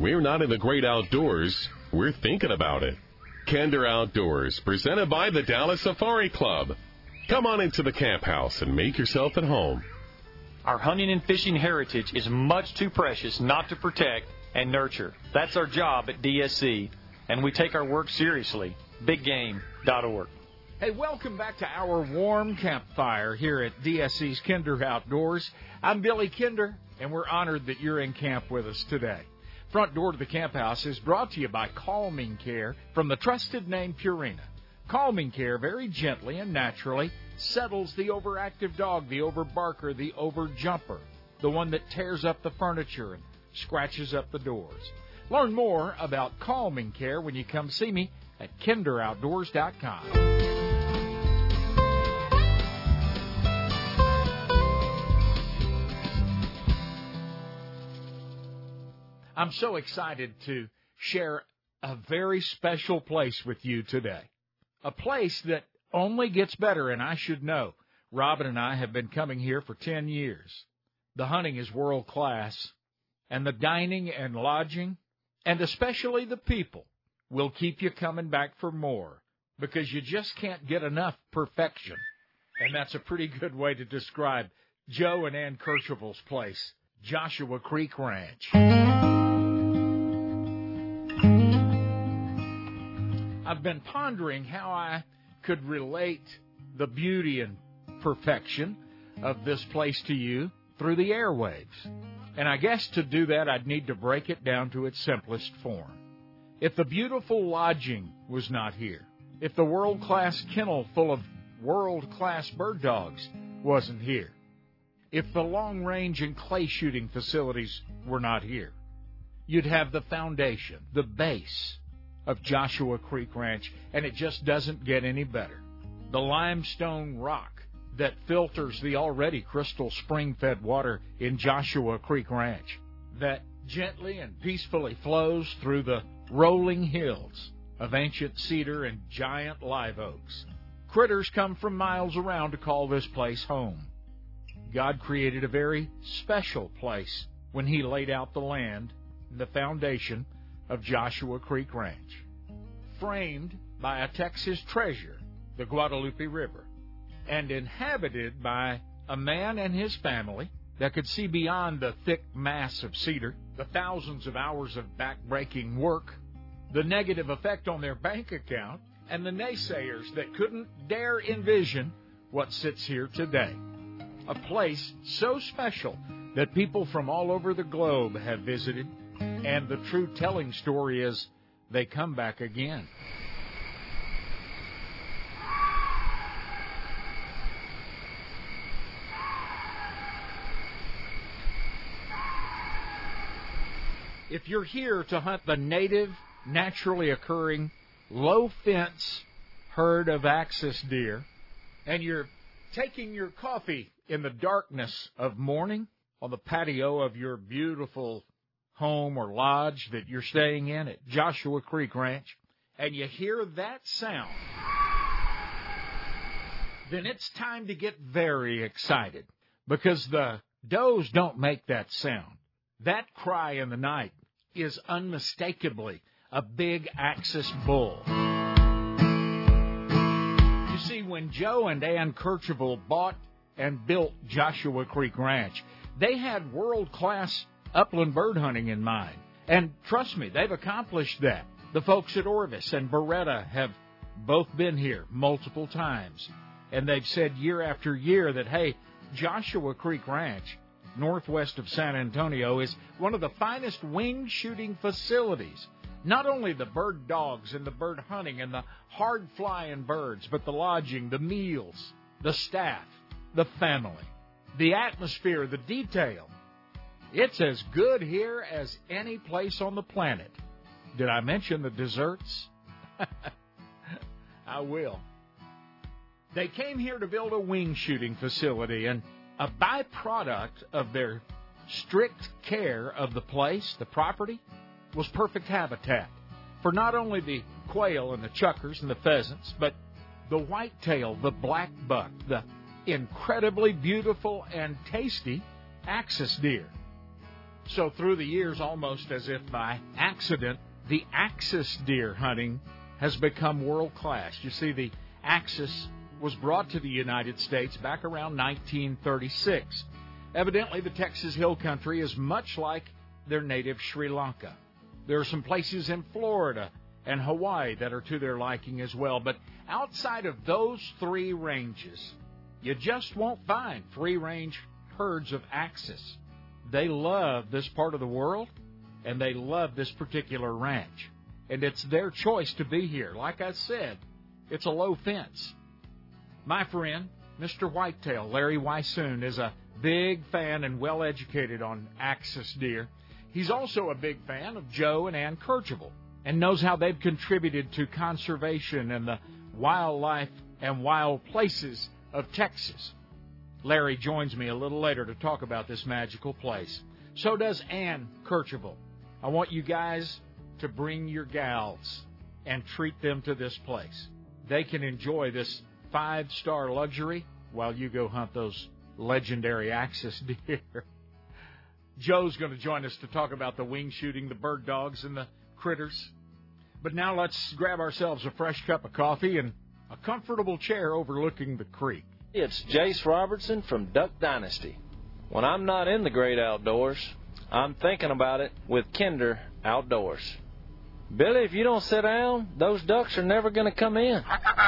we're not in the great outdoors, we're thinking about it. Kinder Outdoors, presented by the Dallas Safari Club. Come on into the camp house and make yourself at home. Our hunting and fishing heritage is much too precious not to protect and nurture. That's our job at DSC, and we take our work seriously. BigGame.org. Hey, welcome back to our warm campfire here at DSC's Kinder Outdoors. I'm Billy Kinder, and we're honored that you're in camp with us today. Front Door to the Camp House is brought to you by Calming Care from the trusted name Purina. Calming Care very gently and naturally settles the overactive dog, the overbarker, the overjumper, the one that tears up the furniture and scratches up the doors. Learn more about Calming Care when you come see me at kinderoutdoors.com. I'm so excited to share a very special place with you today. A place that only gets better, and I should know. Robin and I have been coming here for 10 years. The hunting is world class, and the dining and lodging, and especially the people, will keep you coming back for more, because you just can't get enough perfection. And that's a pretty good way to describe Joe and Ann Kercheval's place, Joshua Creek Ranch. I've been pondering how I could relate the beauty and perfection of this place to you through the airwaves. And I guess to do that, I'd need to break it down to its simplest form. If the beautiful lodging was not here, if the world-class kennel full of world-class bird dogs wasn't here, if the long-range and clay shooting facilities were not here, you'd have the foundation, the base of Joshua Creek Ranch, and it just doesn't get any better. The limestone rock that filters the already crystal spring-fed water in Joshua Creek Ranch, that gently and peacefully flows through the rolling hills of ancient cedar and giant live oaks. Critters come from miles around to call this place home. God created a very special place when he laid out the land, the foundation of Joshua Creek Ranch, framed by a Texas treasure, the Guadalupe River, and inhabited by a man and his family that could see beyond the thick mass of cedar, the thousands of hours of back-breaking work, the negative effect on their bank account, and the naysayers that couldn't dare envision what sits here today. A place so special that people from all over the globe have visited, and the true telling story is they come back again. If you're here to hunt the native, naturally occurring, low-fence herd of axis deer, and you're taking your coffee in the darkness of morning on the patio of your beautiful home or lodge that you're staying in at Joshua Creek Ranch, and you hear that sound, then it's time to get very excited, because the does don't make that sound. That cry in the night is unmistakably a big axis bull. You see, when Joe and Ann Kercheval bought and built Joshua Creek Ranch, they had world-class upland bird hunting in mind. And trust me, they've accomplished that. The folks at Orvis and Beretta have both been here multiple times. And they've said year after year that, hey, Joshua Creek Ranch, northwest of San Antonio, is one of the finest wing shooting facilities. Not only the bird dogs and the bird hunting and the hard-flying birds, but the lodging, the meals, the staff, the family, the atmosphere, the detail. It's as good here as any place on the planet. Did I mention the desserts? I will. They came here to build a wing shooting facility, and a byproduct of their strict care of the place, the property, was perfect habitat for not only the quail and the chukars and the pheasants, but the whitetail, the black buck, the incredibly beautiful and tasty axis deer. So through the years, almost as if by accident, the Axis deer hunting has become world-class. You see, the Axis was brought to the United States back around 1936. Evidently, the Texas Hill Country is much like their native Sri Lanka. There are some places in Florida and Hawaii that are to their liking as well. But outside of those three ranges, you just won't find free-range herds of Axis. They love this part of the world, and they love this particular ranch. And it's their choice to be here. Like I said, it's a low fence. My friend, Mr. Whitetail, Larry Weissoon, is a big fan and well-educated on Axis deer. He's also a big fan of Joe and Ann Kercheval and knows how they've contributed to conservation and the wildlife and wild places of Texas. Larry joins me a little later to talk about this magical place. So does Ann Kercheval. I want you guys to bring your gals and treat them to this place. They can enjoy this 5-star luxury while you go hunt those legendary Axis deer. Joe's going to join us to talk about the wing shooting, the bird dogs, and the critters. But now let's grab ourselves a fresh cup of coffee and a comfortable chair overlooking the creek. It's Jace Robertson from Duck Dynasty. When I'm not in the great outdoors, I'm thinking about it with Kinder Outdoors. Billy, if you don't sit down, those ducks are never going to come in.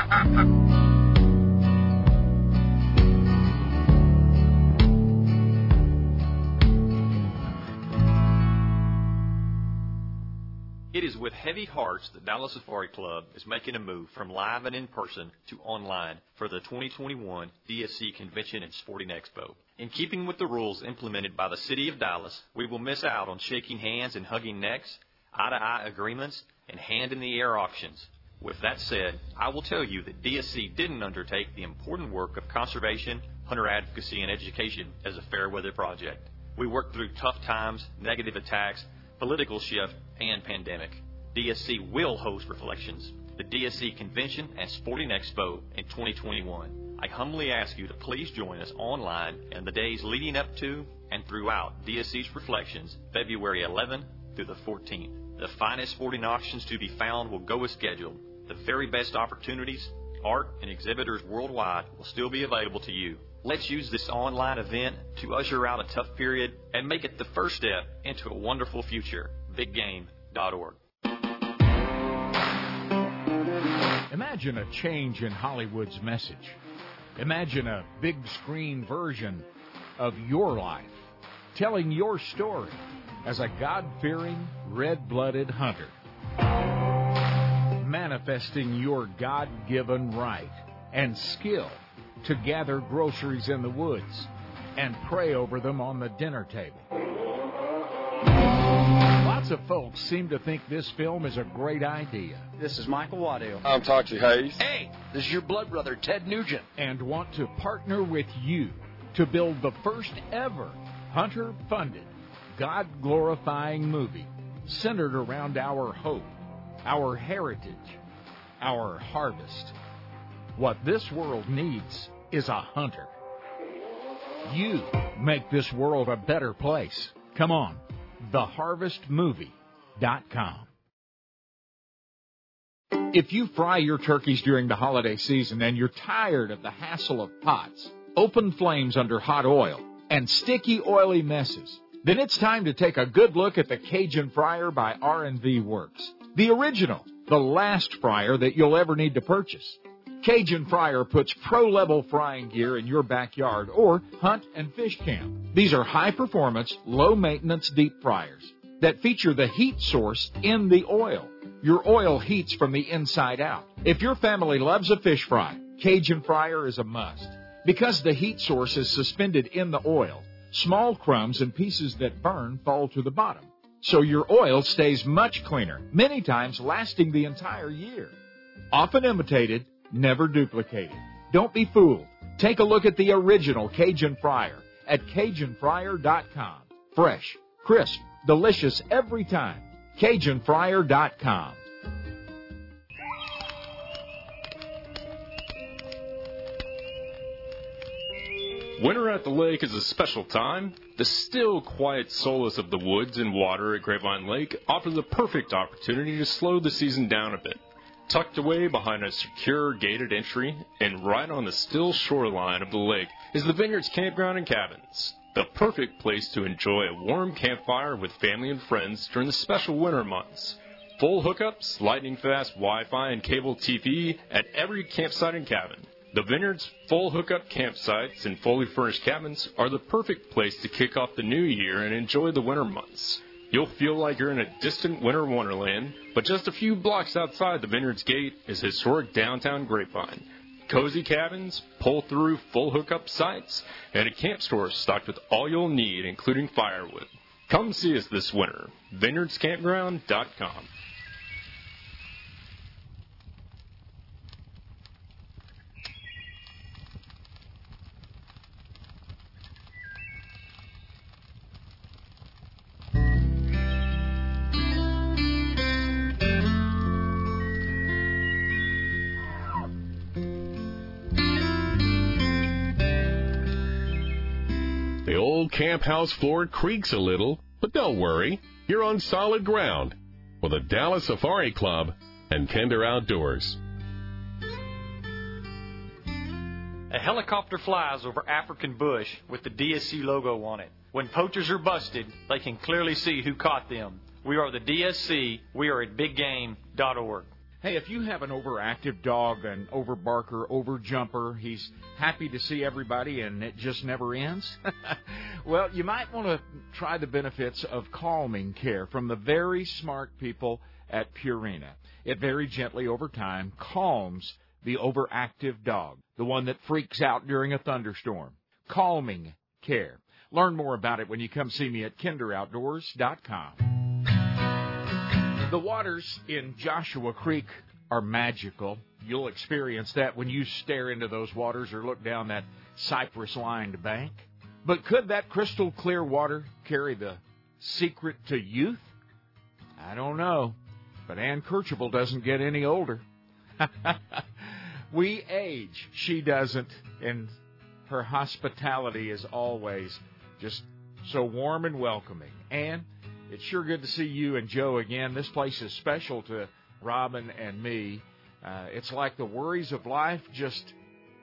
It is with heavy hearts that Dallas Safari Club is making a move from live and in-person to online for the 2021 DSC Convention and Sporting Expo. In keeping with the rules implemented by the City of Dallas, we will miss out on shaking hands and hugging necks, eye-to-eye agreements, and hand-in-the-air auctions. With that said, I will tell you that DSC didn't undertake the important work of conservation, hunter advocacy, and education as a fair-weather project. We worked through tough times, negative attacks, political shift, and pandemic. DSC will host Reflections, the DSC Convention and Sporting Expo in 2021. I humbly ask you to please join us online in the days leading up to and throughout DSC's Reflections, February 11th through the 14th. The finest sporting auctions to be found will go as scheduled. The very best opportunities, art, and exhibitors worldwide will still be available to you. Let's use this online event to usher out a tough period and make it the first step into a wonderful future. BigGame.org. Imagine a change in Hollywood's message. Imagine a big screen version of your life, telling your story as a God-fearing, red-blooded hunter, manifesting your God-given right and skill to gather groceries in the woods and pray over them on the dinner table. Lots of folks seem to think this film is a great idea. This is Michael Waddell. I'm Toxie Hayes. Hey, this is your blood brother, Ted Nugent. And want to partner with you to build the first ever hunter-funded, God-glorifying movie centered around our hope, our heritage, our harvest. What this world needs is a hunter. You make this world a better place. Come on, theharvestmovie.com. If you fry your turkeys during the holiday season and you're tired of the hassle of pots, open flames under hot oil, and sticky, oily messes, then it's time to take a good look at the Cajun Fryer by R&V Works. The original, the last fryer that you'll ever need to purchase. Cajun Fryer puts pro-level frying gear in your backyard or hunt and fish camp. These are high-performance, low-maintenance deep fryers that feature the heat source in the oil. Your oil heats from the inside out. If your family loves a fish fry, Cajun Fryer is a must. Because the heat source is suspended in the oil, small crumbs and pieces that burn fall to the bottom. So your oil stays much cleaner, many times lasting the entire year. Often imitated, never duplicated. Don't be fooled. Take a look at the original Cajun Fryer at CajunFryer.com. Fresh, crisp, delicious every time. CajunFryer.com. Winter at the lake is a special time. The still, quiet solace of the woods and water at Grapevine Lake offers the perfect opportunity to slow the season down a bit. Tucked away behind a secure gated entry and right on the still shoreline of the lake is the Vineyards Campground and Cabins, the perfect place to enjoy a warm campfire with family and friends during the special winter months. Full hookups, lightning-fast Wi-Fi, and cable TV at every campsite and cabin. The Vineyard's full hookup campsites and fully furnished cabins are the perfect place to kick off the new year and enjoy the winter months. You'll feel like you're in a distant winter wonderland, but just a few blocks outside the Vineyard's gate is historic downtown Grapevine. Cozy cabins, pull-through full hookup sites, and a camp store stocked with all you'll need, including firewood. Come see us this winter. VineyardsCampground.com. The old camp house floor creaks a little, but don't worry. You're on solid ground with the Dallas Safari Club and Kinder Outdoors. A helicopter flies over African bush with the DSC logo on it. When poachers are busted, they can clearly see who caught them. We are the DSC. We are at biggame.org. Hey, if you have an overactive dog, an overbarker, overjumper, he's happy to see everybody and it just never ends, well, you might want to try the benefits of calming care from the very smart people at Purina. It very gently over time calms the overactive dog, the one that freaks out during a thunderstorm. Calming care. Learn more about it when you come see me at kinderoutdoors.com. The waters in Joshua Creek are magical. You'll experience that when you stare into those waters or look down that cypress-lined bank. But could that crystal clear water carry the secret to youth? I don't know. But Ann Kercheval doesn't get any older. We age. She doesn't. And her hospitality is always just so warm and welcoming. Ann, it's sure good to see you and Joe again. This place is special to Robin and me. It's like the worries of life just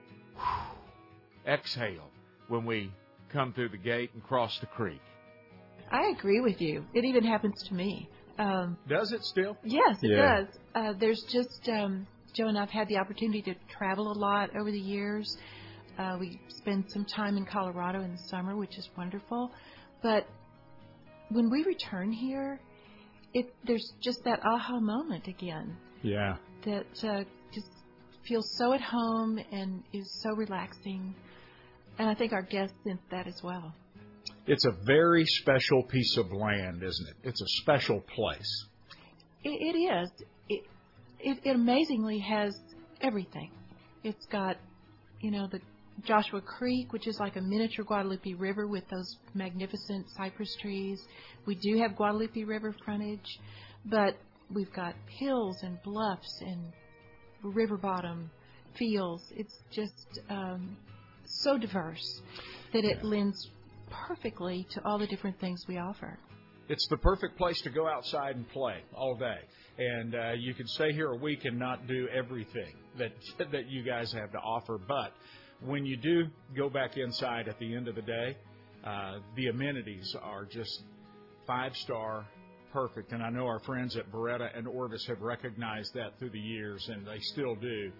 exhale when we come through the gate and cross the creek. I agree with you. It even happens to me. Does it still? Yes, it does. There's just, Joe and I have had the opportunity to travel a lot over the years. We spend some time in Colorado in the summer, which is wonderful. But when we return here, there's just that aha moment again. Yeah. That just feels so at home and is so relaxing. And I think our guests sense that as well. It's a very special piece of land, isn't it? It's a special place. It is. It amazingly has everything. It's got, the Joshua Creek, which is like a miniature Guadalupe River with those magnificent cypress trees. We do have Guadalupe River frontage, but we've got hills and bluffs and river bottom fields. It's just so diverse that it lends perfectly to all the different things we offer. It's the perfect place to go outside and play all day. And you can stay here a week and not do everything that you guys have to offer, but when you do go back inside at the end of the day, the amenities are just 5-star perfect. And I know our friends at Beretta and Orvis have recognized that through the years, and they still do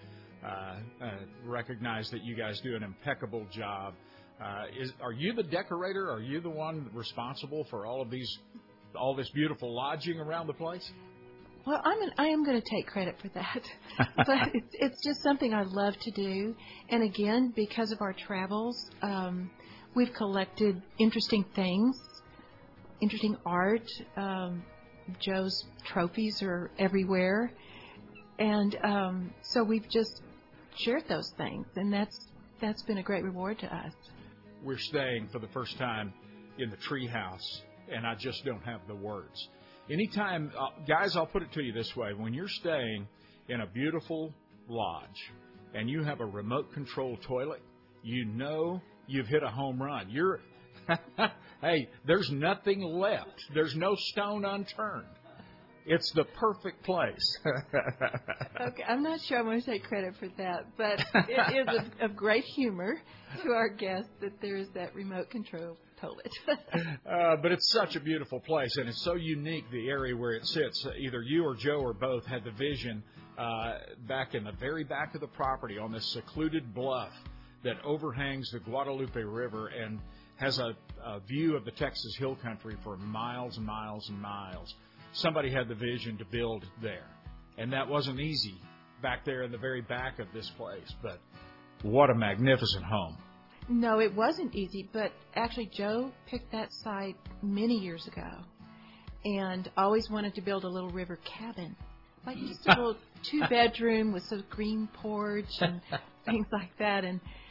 recognize that you guys do an impeccable job. Are you the decorator? Are you the one responsible for all this beautiful lodging around the place? Well, I am going to take credit for that, but it's just something I love to do. And again, because of our travels, we've collected interesting things, interesting art. Joe's trophies are everywhere, and so we've just shared those things, and that's been a great reward to us. We're staying for the first time in the treehouse, and I just don't have the words. Anytime, guys, I'll put it to you this way. When you're staying in a beautiful lodge and you have a remote control toilet, you know you've hit a home run. Hey, there's nothing left. There's no stone unturned. It's the perfect place. Okay, I'm not sure I'm going to take credit for that, but it is of great humor to our guests that there is that remote control toilet. But it's such a beautiful place, and it's so unique, the area where it sits. Either you or Joe or both had the vision back in the very back of the property on this secluded bluff that overhangs the Guadalupe River and has a view of the Texas Hill Country for miles and miles and miles. Somebody had the vision to build there, and that wasn't easy back there in the very back of this place, but what a magnificent home. No, it wasn't easy, but actually Joe picked that site many years ago and always wanted to build a little river cabin, like just a little 2-bedroom with a green porch and things like that.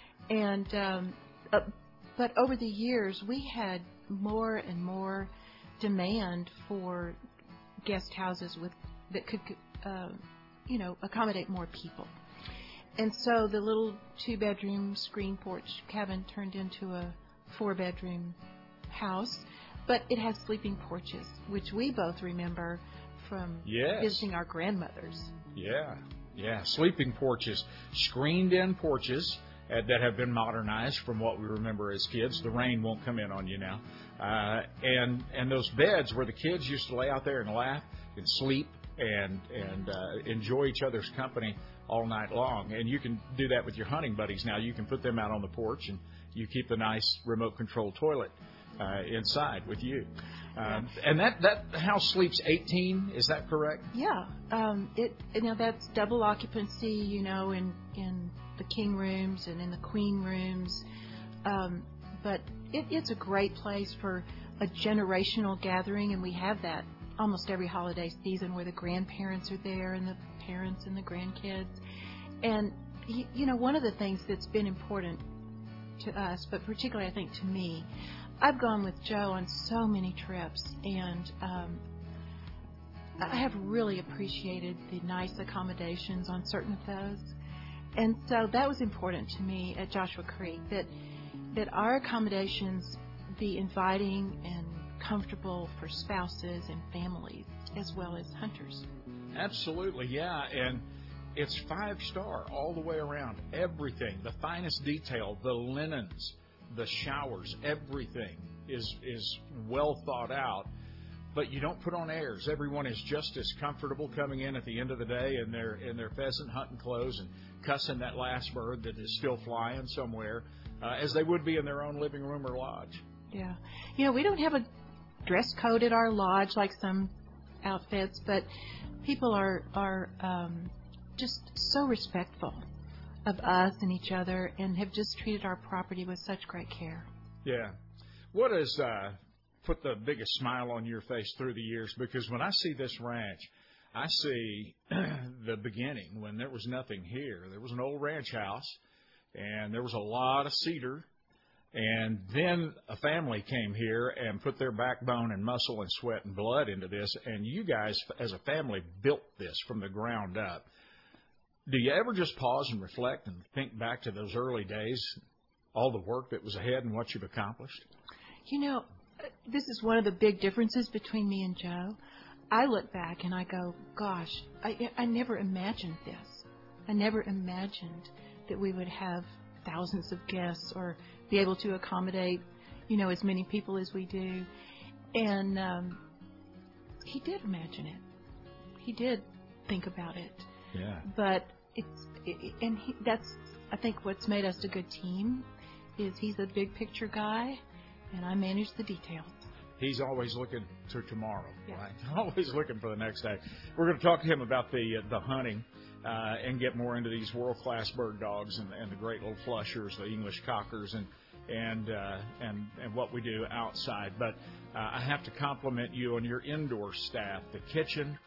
But over the years, we had more and more demand for guest houses that could, accommodate more people. And so the little 2-bedroom screen porch cabin turned into a 4-bedroom house, but it has sleeping porches, which we both remember from visiting our grandmothers. Yeah, sleeping porches, screened-in porches that have been modernized from what we remember as kids. The rain won't come in on you now. And those beds where the kids used to lay out there and laugh and sleep and enjoy each other's company all night long. And you can do that with your hunting buddies now. You can put them out on the porch, and you keep the nice remote-control toilet inside with you. And that house sleeps 18, is that correct? Yeah. That's double occupancy, in the king rooms and in the queen rooms. But it's a great place for a generational gathering, and we have that almost every holiday season where the grandparents are there and the parents and the grandkids. And, one of the things that's been important to us, but particularly I think to me, I've gone with Joe on so many trips, and I have really appreciated the nice accommodations on certain of those. And so that was important to me at Joshua Creek, that our accommodations be inviting and comfortable for spouses and families as well as hunters. Absolutely, yeah. And it's 5-star all the way around. Everything, the finest detail, the linens, the showers, everything is well thought out. But you don't put on airs. Everyone is just as comfortable coming in at the end of the day in their pheasant hunting clothes and cussing that last bird that is still flying somewhere as they would be in their own living room or lodge. Yeah. We don't have a dress code at our lodge like some outfits, but people are just so respectful of us and each other and have just treated our property with such great care. Yeah. What has put the biggest smile on your face through the years? Because when I see this ranch, I see the beginning when there was nothing here. There was an old ranch house, and there was a lot of cedar. And then a family came here and put their backbone and muscle and sweat and blood into this. And you guys, as a family, built this from the ground up. Do you ever just pause and reflect and think back to those early days, all the work that was ahead and what you've accomplished? This is one of the big differences between me and Joe. I look back and I go, gosh, I never imagined this. I never imagined that we would have thousands of guests or be able to accommodate, as many people as we do. And he did imagine it. He did think about it. Yeah. But that's, I think, what's made us a good team is he's a big picture guy, and I manage the details. He's always looking to tomorrow, yeah. Right? Always looking for the next day. We're going to talk to him about the hunting and get more into these world-class bird dogs and the great little flushers, the English cockers, and what we do outside. But I have to compliment you on your indoor staff, the kitchen,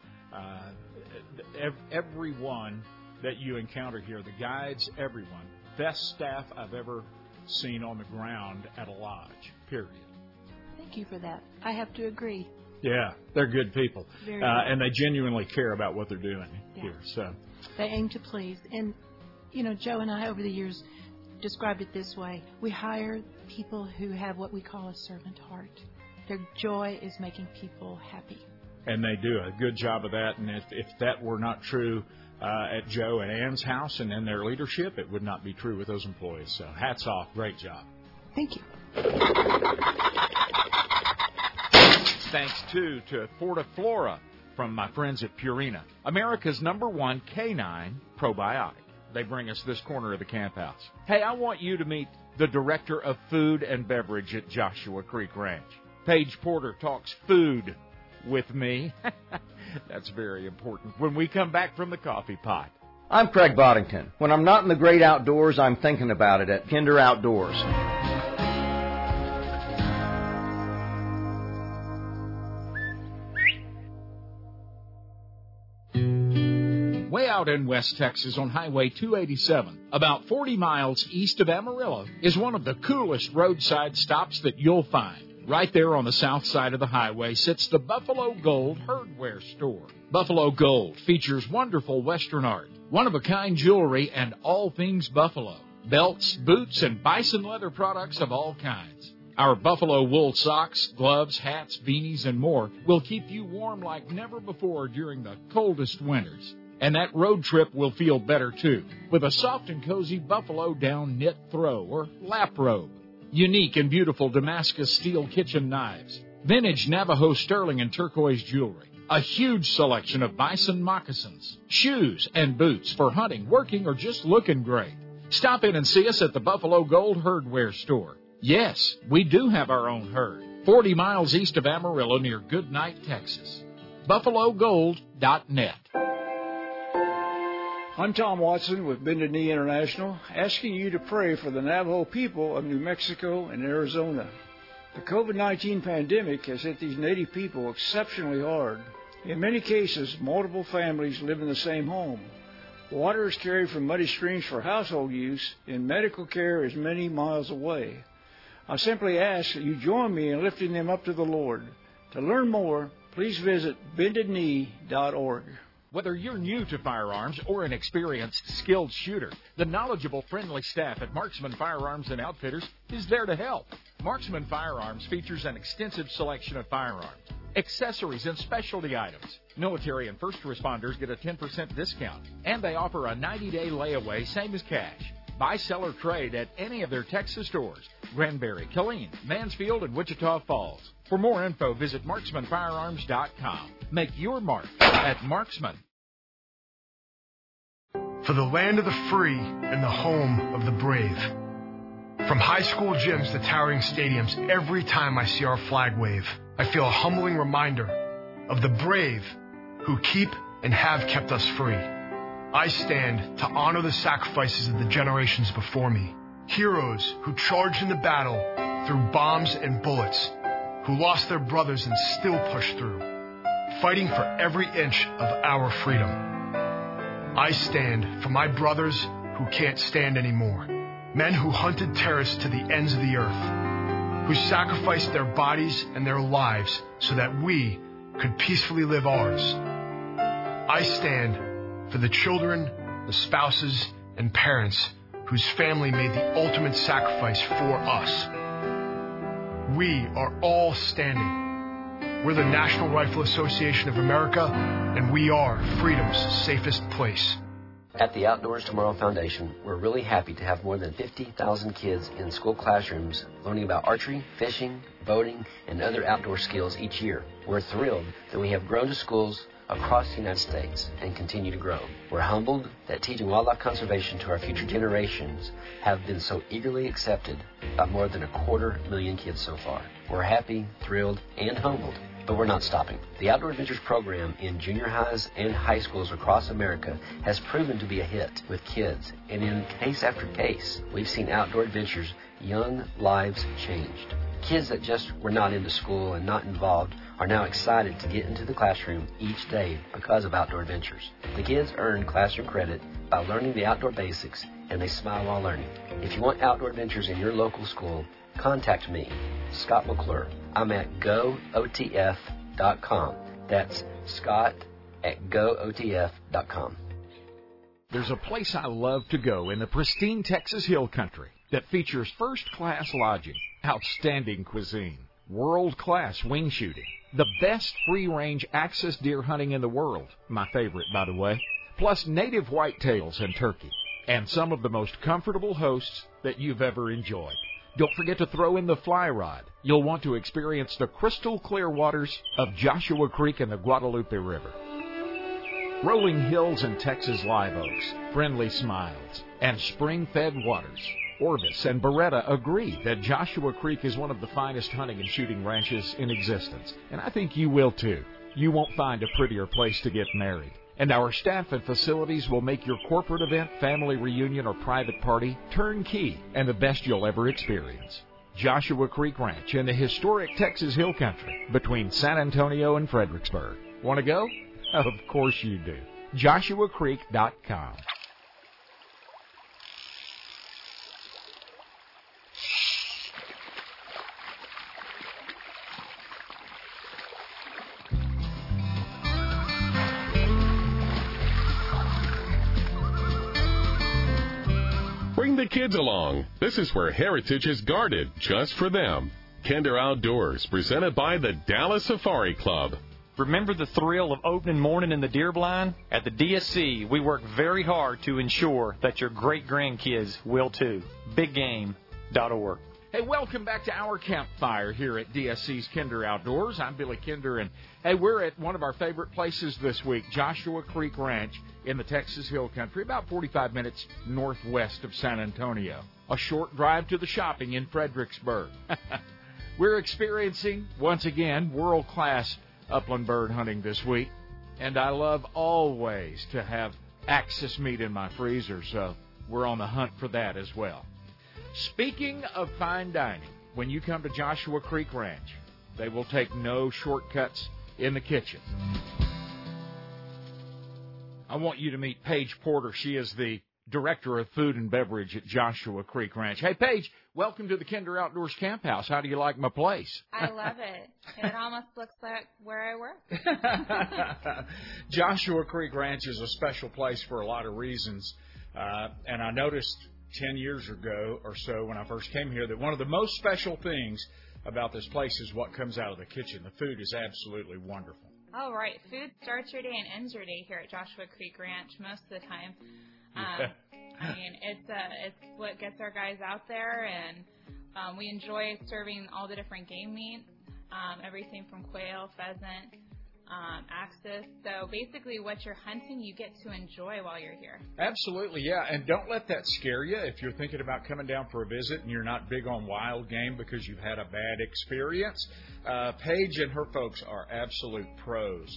everyone that you encounter here, the guides, everyone. Best staff I've ever seen on the ground at a lodge, period. Thank you for that. I have to agree. Yeah, they're good people. Very and they genuinely care about what they're doing here. So they aim to please. And, Joe and I, over the years, described it this way. We hire people who have what we call a servant heart. Their joy is making people happy. And they do a good job of that. And if that were not true at Joe and Ann's house and in their leadership, it would not be true with those employees. So hats off. Great job. Thank you. Thanks, too, to Fortiflora from my friends at Purina, America's #1 canine probiotic. They bring us this corner of the camp house. Hey, I want you to meet the Director of Food and Beverage at Joshua Creek Ranch. Paige Porter talks food with me. That's very important when we come back from the coffee pot. I'm Craig Boddington. When I'm not in the great outdoors, I'm thinking about it at Kinder Outdoors. Way out in West Texas on Highway 287, about 40 miles east of Amarillo, is one of the coolest roadside stops that you'll find. Right there on the south side of the highway sits the Buffalo Gold Herdware Store. Buffalo Gold features wonderful Western art, one-of-a-kind jewelry, and all things Buffalo. Belts, boots, and bison leather products of all kinds. Our Buffalo wool socks, gloves, hats, beanies, and more will keep you warm like never before during the coldest winters. And that road trip will feel better, too, with a soft and cozy buffalo down knit throw or lap robe. Unique and beautiful Damascus steel kitchen knives. Vintage Navajo sterling and turquoise jewelry. A huge selection of bison moccasins. Shoes and boots for hunting, working, or just looking great. Stop in and see us at the Buffalo Gold Herdware Store. Yes, we do have our own herd. 40 miles east of Amarillo near Goodnight, Texas. BuffaloGold.net. I'm Tom Watson with Bended Knee International, asking you to pray for the Navajo people of New Mexico and Arizona. The COVID-19 pandemic has hit these Native people exceptionally hard. In many cases, multiple families live in the same home. Water is carried from muddy streams for household use, and medical care is many miles away. I simply ask that you join me in lifting them up to the Lord. To learn more, please visit bendedknee.org. Whether you're new to firearms or an experienced, skilled shooter, the knowledgeable, friendly staff at Marksman Firearms and Outfitters is there to help. Marksman Firearms features an extensive selection of firearms, accessories, and specialty items. Military and first responders get a 10% discount, and they offer a 90-day layaway, same as cash. Buy, sell, or trade at any of their Texas stores, Granbury, Killeen, Mansfield, and Wichita Falls. For more info, visit marksmanfirearms.com. Make your mark at Marksman. For the land of the free and the home of the brave. From high school gyms to towering stadiums, every time I see our flag wave, I feel a humbling reminder of the brave who keep and have kept us free. I stand to honor the sacrifices of the generations before me. Heroes who charged into battle through bombs and bullets, who lost their brothers and still pushed through, fighting for every inch of our freedom. I stand for my brothers who can't stand anymore. Men who hunted terrorists to the ends of the earth, who sacrificed their bodies and their lives so that we could peacefully live ours. I stand for the children, the spouses, and parents whose family made the ultimate sacrifice for us. We are all standing. We're the National Rifle Association of America, and we are freedom's safest place. At the Outdoors Tomorrow Foundation, we're really happy to have more than 50,000 kids in school classrooms learning about archery, fishing, boating, and other outdoor skills each year. We're thrilled that we have grown to schools across the United States and continue to grow. We're humbled that teaching wildlife conservation to our future generations have been so eagerly accepted by more than 250,000 kids so far. We're happy, thrilled, and humbled, but we're not stopping. The Outdoor Adventures program in junior highs and high schools across America has proven to be a hit with kids, and in case after case, we've seen Outdoor Adventures' young lives changed. Kids that just were not into school and not involved are now excited to get into the classroom each day because of Outdoor Adventures. The kids earn classroom credit by learning the outdoor basics, and they smile while learning. If you want Outdoor Adventures in your local school, contact me, Scott McClure. I'm at gootf.com. That's Scott at gootf.com. There's a place I love to go in the pristine Texas Hill Country that features first-class lodging, outstanding cuisine, world-class wing shooting, the best free-range access deer hunting in the world, my favorite, by the way, plus native whitetails and turkey, and some of the most comfortable hosts that you've ever enjoyed. Don't forget to throw in the fly rod. You'll want to experience the crystal clear waters of Joshua Creek and the Guadalupe River. Rolling hills and Texas live oaks, friendly smiles, and spring-fed waters. Orvis and Beretta agree that Joshua Creek is one of the finest hunting and shooting ranches in existence, and I think you will too. You won't find a prettier place to get married. And our staff and facilities will make your corporate event, family reunion, or private party turnkey and the best you'll ever experience. Joshua Creek Ranch in the historic Texas Hill Country between San Antonio and Fredericksburg. Want to go? Of course you do. JoshuaCreek.com. Bring the kids along. This is where heritage is guarded just for them. Kinder Outdoors, presented by the Dallas Safari Club. Remember the thrill of opening morning in the deer blind? At the DSC, we work very hard to ensure that your great-grandkids will too. BigGame.org. Hey, welcome back to our campfire here at DSC's Kinder Outdoors. I'm Billy Kinder, and hey, we're at one of our favorite places this week, Joshua Creek Ranch in the Texas Hill Country, about 45 minutes northwest of San Antonio. A short drive to the shopping in Fredericksburg. We're experiencing, once again, world-class upland bird hunting this week, and I love always to have axis meat in my freezer, so we're on the hunt for that as well. Speaking of fine dining, when you come to Joshua Creek Ranch, they will take no shortcuts in the kitchen. I want you to meet Paige Porter. She is the Director of Food and Beverage at Joshua Creek Ranch. Hey, Paige, welcome to the Kinder Outdoors Camp House. How do you like my place? I love it. It almost looks like where I work. Joshua Creek Ranch is a special place for a lot of reasons. And I noticed 10 years ago or so when I first came here that one of the most special things about this place is what comes out of the kitchen. The food is absolutely wonderful. Oh, right. Food starts your day and ends your day here at Joshua Creek Ranch most of the time. I mean, it's what gets our guys out there, and we enjoy serving all the different game meat, everything from quail, pheasant, axis. So basically what you're hunting, you get to enjoy while you're here. Absolutely, yeah. And don't let that scare you if you're thinking about coming down for a visit and you're not big on wild game because you've had a bad experience. Paige and her folks are absolute pros.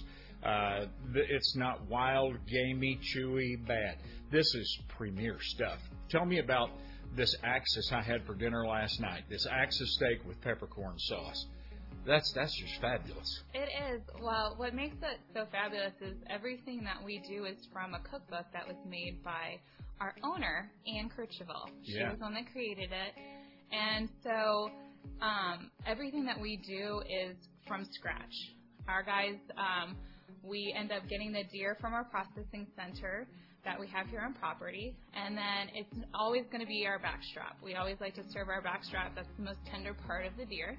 It's not wild, gamey, chewy, bad. This is premier stuff. Tell me about this axis I had for dinner last night, this axis steak with peppercorn sauce. That's just fabulous. It is. Well, what makes it so fabulous is everything that we do is from a cookbook that was made by our owner, Ann Kercheval. She was the one that created it. And so everything that we do is from scratch. Our guys, we end up getting the deer from our processing center that we have here on property, and then it's always going to be our backstrap. We always like to serve our backstrap. That's the most tender part of the deer.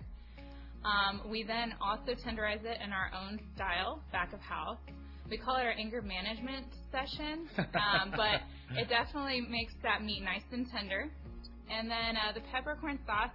We then also tenderize it in our own style, back of house. We call it our anger management session, but it definitely makes that meat nice and tender. And then the peppercorn sauce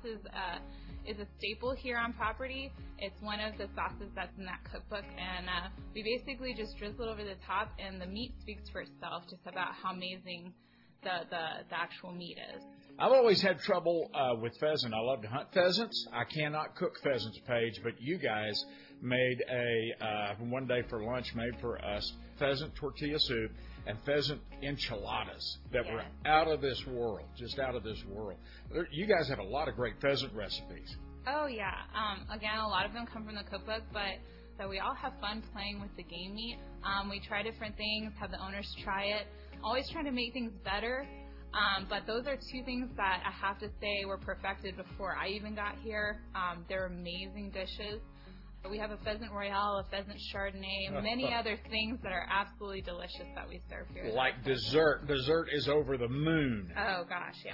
is a staple here on property. It's one of the sauces that's in that cookbook, and we basically just drizzle it over the top, and the meat speaks for itself just about how amazing the actual meat is. I've always had trouble with pheasant. I love to hunt pheasants. I cannot cook pheasants, Paige, but you guys made one day for lunch, made for us pheasant tortilla soup and pheasant enchiladas that were out of this world, just out of this world. You guys have a lot of great pheasant recipes. Oh, yeah. Again, a lot of them come from the cookbook, but so we all have fun playing with the game meat. We try different things, have the owners try it, always trying to make things better. But those are two things that I have to say were perfected before I even got here. They're amazing dishes. We have a pheasant royale, a pheasant chardonnay, many other things that are absolutely delicious that we serve here. Like dessert. Dessert is over the moon. Oh, gosh, yes.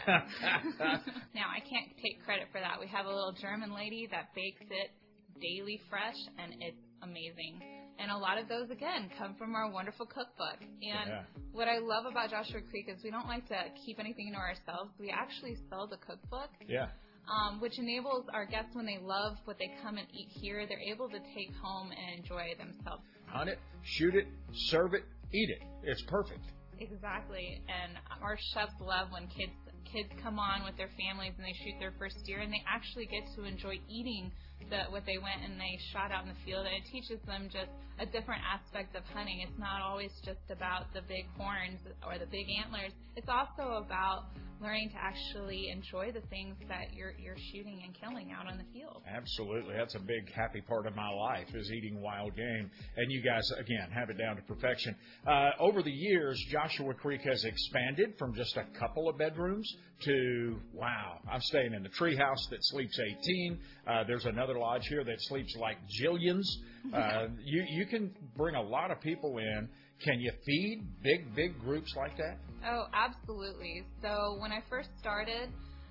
Now, I can't take credit for that. We have a little German lady that bakes it daily fresh, and it's amazing. And a lot of those, again, come from our wonderful cookbook. And what I love about Joshua Creek is we don't like to keep anything to ourselves. We actually sell the cookbook. Yeah. Which enables our guests, when they love what they come and eat here, they're able to take home and enjoy themselves. Hunt it, shoot it, serve it, eat it. It's perfect. Exactly. And our chefs love when kids come on with their families and they shoot their first deer, and they actually get to enjoy eating what they went and they shot out in the field, and it teaches them just a different aspect of hunting. It's not always just about the big horns or the big antlers. It's also about learning to actually enjoy the things that you're shooting and killing out on the field. Absolutely. That's a big, happy part of my life is eating wild game. And you guys, again, have it down to perfection. Over the years, Joshua Creek has expanded from just a couple of bedrooms to, wow, I'm staying in the treehouse that sleeps 18. There's another lodge here that sleeps like jillions. You can bring a lot of people in. Can you feed big groups like that? Oh, absolutely. So when I first started,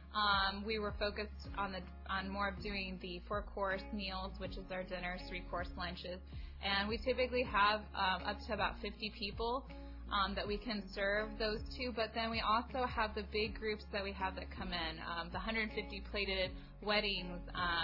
we were focused on more of doing the 4-course meals, which is our dinners, 3-course lunches. And we typically have up to about 50 people that we can serve those to. But then we also have the big groups that we have that come in, the 150 plated weddings,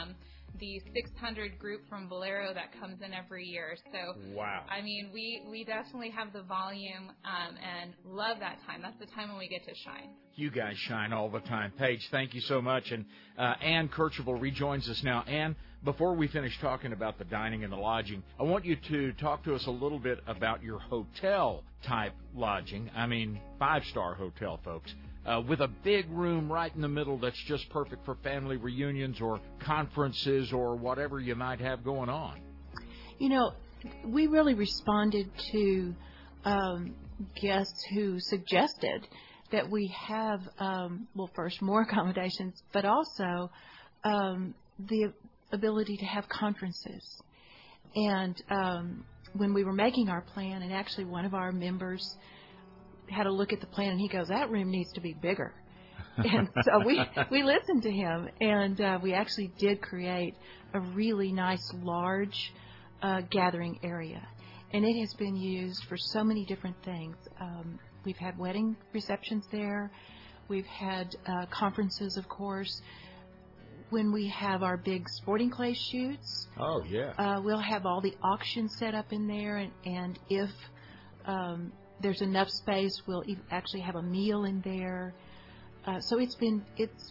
the 600 group from Valero that comes in every year. So, wow. I mean, we definitely have the volume and love that time. That's the time when we get to shine. You guys shine all the time. Paige, thank you so much. And Ann Kercheval rejoins us now. Ann, before we finish talking about the dining and the lodging, I want you to talk to us a little bit about your hotel-type lodging. I mean, 5-star hotel, folks. With a big room right in the middle that's just perfect for family reunions or conferences or whatever you might have going on. You know, we really responded to guests who suggested that we have, first, more accommodations, but also the ability to have conferences. And when we were making our plan, and actually one of our members had a look at the plan, and he goes, that room needs to be bigger. And so we listened to him, and we actually did create a really nice, large gathering area. And it has been used for so many different things. We've had wedding receptions there. We've had conferences, of course. When we have our big sporting clay shoots, we'll have all the auctions set up in there, and if there's enough space, we'll actually have a meal in there. So it's been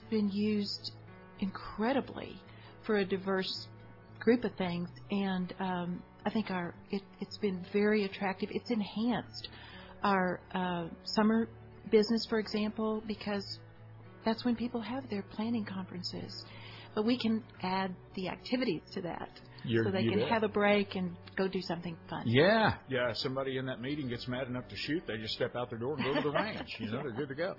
used incredibly for a diverse group of things, and I think it's been very attractive. It's enhanced our summer business, for example, because that's when people have their planning conferences. But we can add the activities to that. So they can have a break and go do something fun. Yeah. Somebody in that meeting gets mad enough to shoot, they just step out their door and go to the ranch. They're good to go.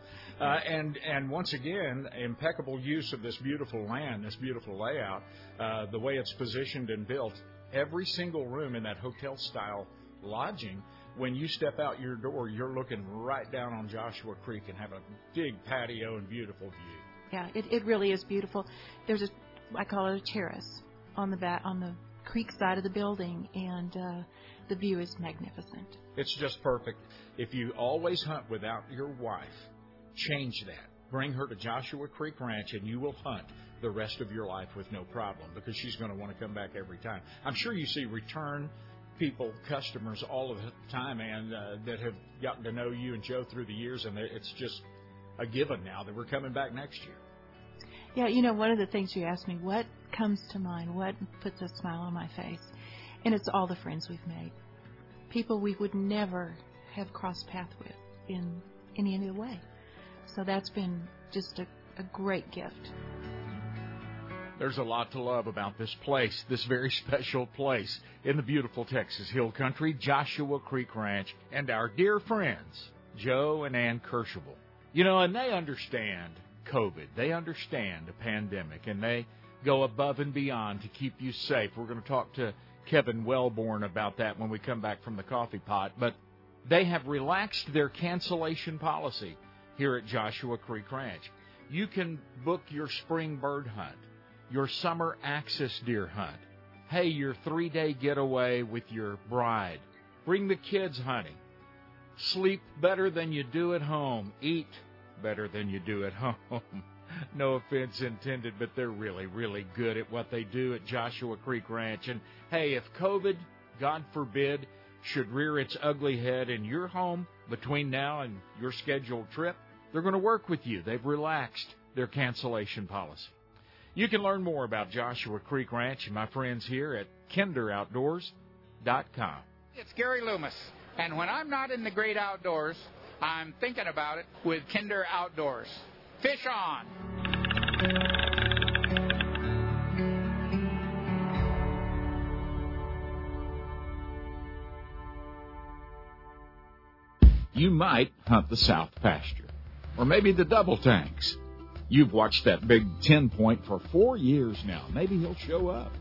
And once again, impeccable use of this beautiful land, this beautiful layout, the way it's positioned and built. Every single room in that hotel-style lodging, when you step out your door, you're looking right down on Joshua Creek and have a big patio and beautiful view. Yeah, it really is beautiful. There's I call it a terrace on the creek side of the building, and the view is magnificent. It's just perfect. If you always hunt without your wife, change that. Bring her to Joshua Creek Ranch, and you will hunt the rest of your life with no problem, because she's going to want to come back every time. I'm sure you see return people, customers all of the time, and that have gotten to know you and Joe through the years, and it's just a given now that we're coming back next year. Yeah, one of the things you asked me, what comes to mind, what puts a smile on my face, and it's all the friends we've made. People we would never have crossed paths with in any other way. So that's been just a great gift. There's a lot to love about this place, this very special place in the beautiful Texas Hill Country, Joshua Creek Ranch, and our dear friends, Joe and Ann Kercheval. And they understand COVID. They understand the pandemic, and they go above and beyond to keep you safe. We're going to talk to Kevin Wellborn about that when we come back from the coffee pot. But they have relaxed their cancellation policy here at Joshua Creek Ranch. You can book your spring bird hunt, your summer axis deer hunt, hey, your 3-day getaway with your bride. Bring the kids hunting. Sleep better than you do at home. Eat better than you do at home. No offense intended, but they're really, really good at what they do at Joshua Creek Ranch. And, hey, if COVID, God forbid, should rear its ugly head in your home between now and your scheduled trip, they're going to work with you. They've relaxed their cancellation policy. You can learn more about Joshua Creek Ranch and my friends here at kinderoutdoors.com. It's Gary Loomis, and when I'm not in the great outdoors, I'm thinking about it with Kinder Outdoors. Fish on! You might hunt the south pasture, or maybe the double tanks. You've watched that big 10-point for 4 years now. Maybe he'll show up.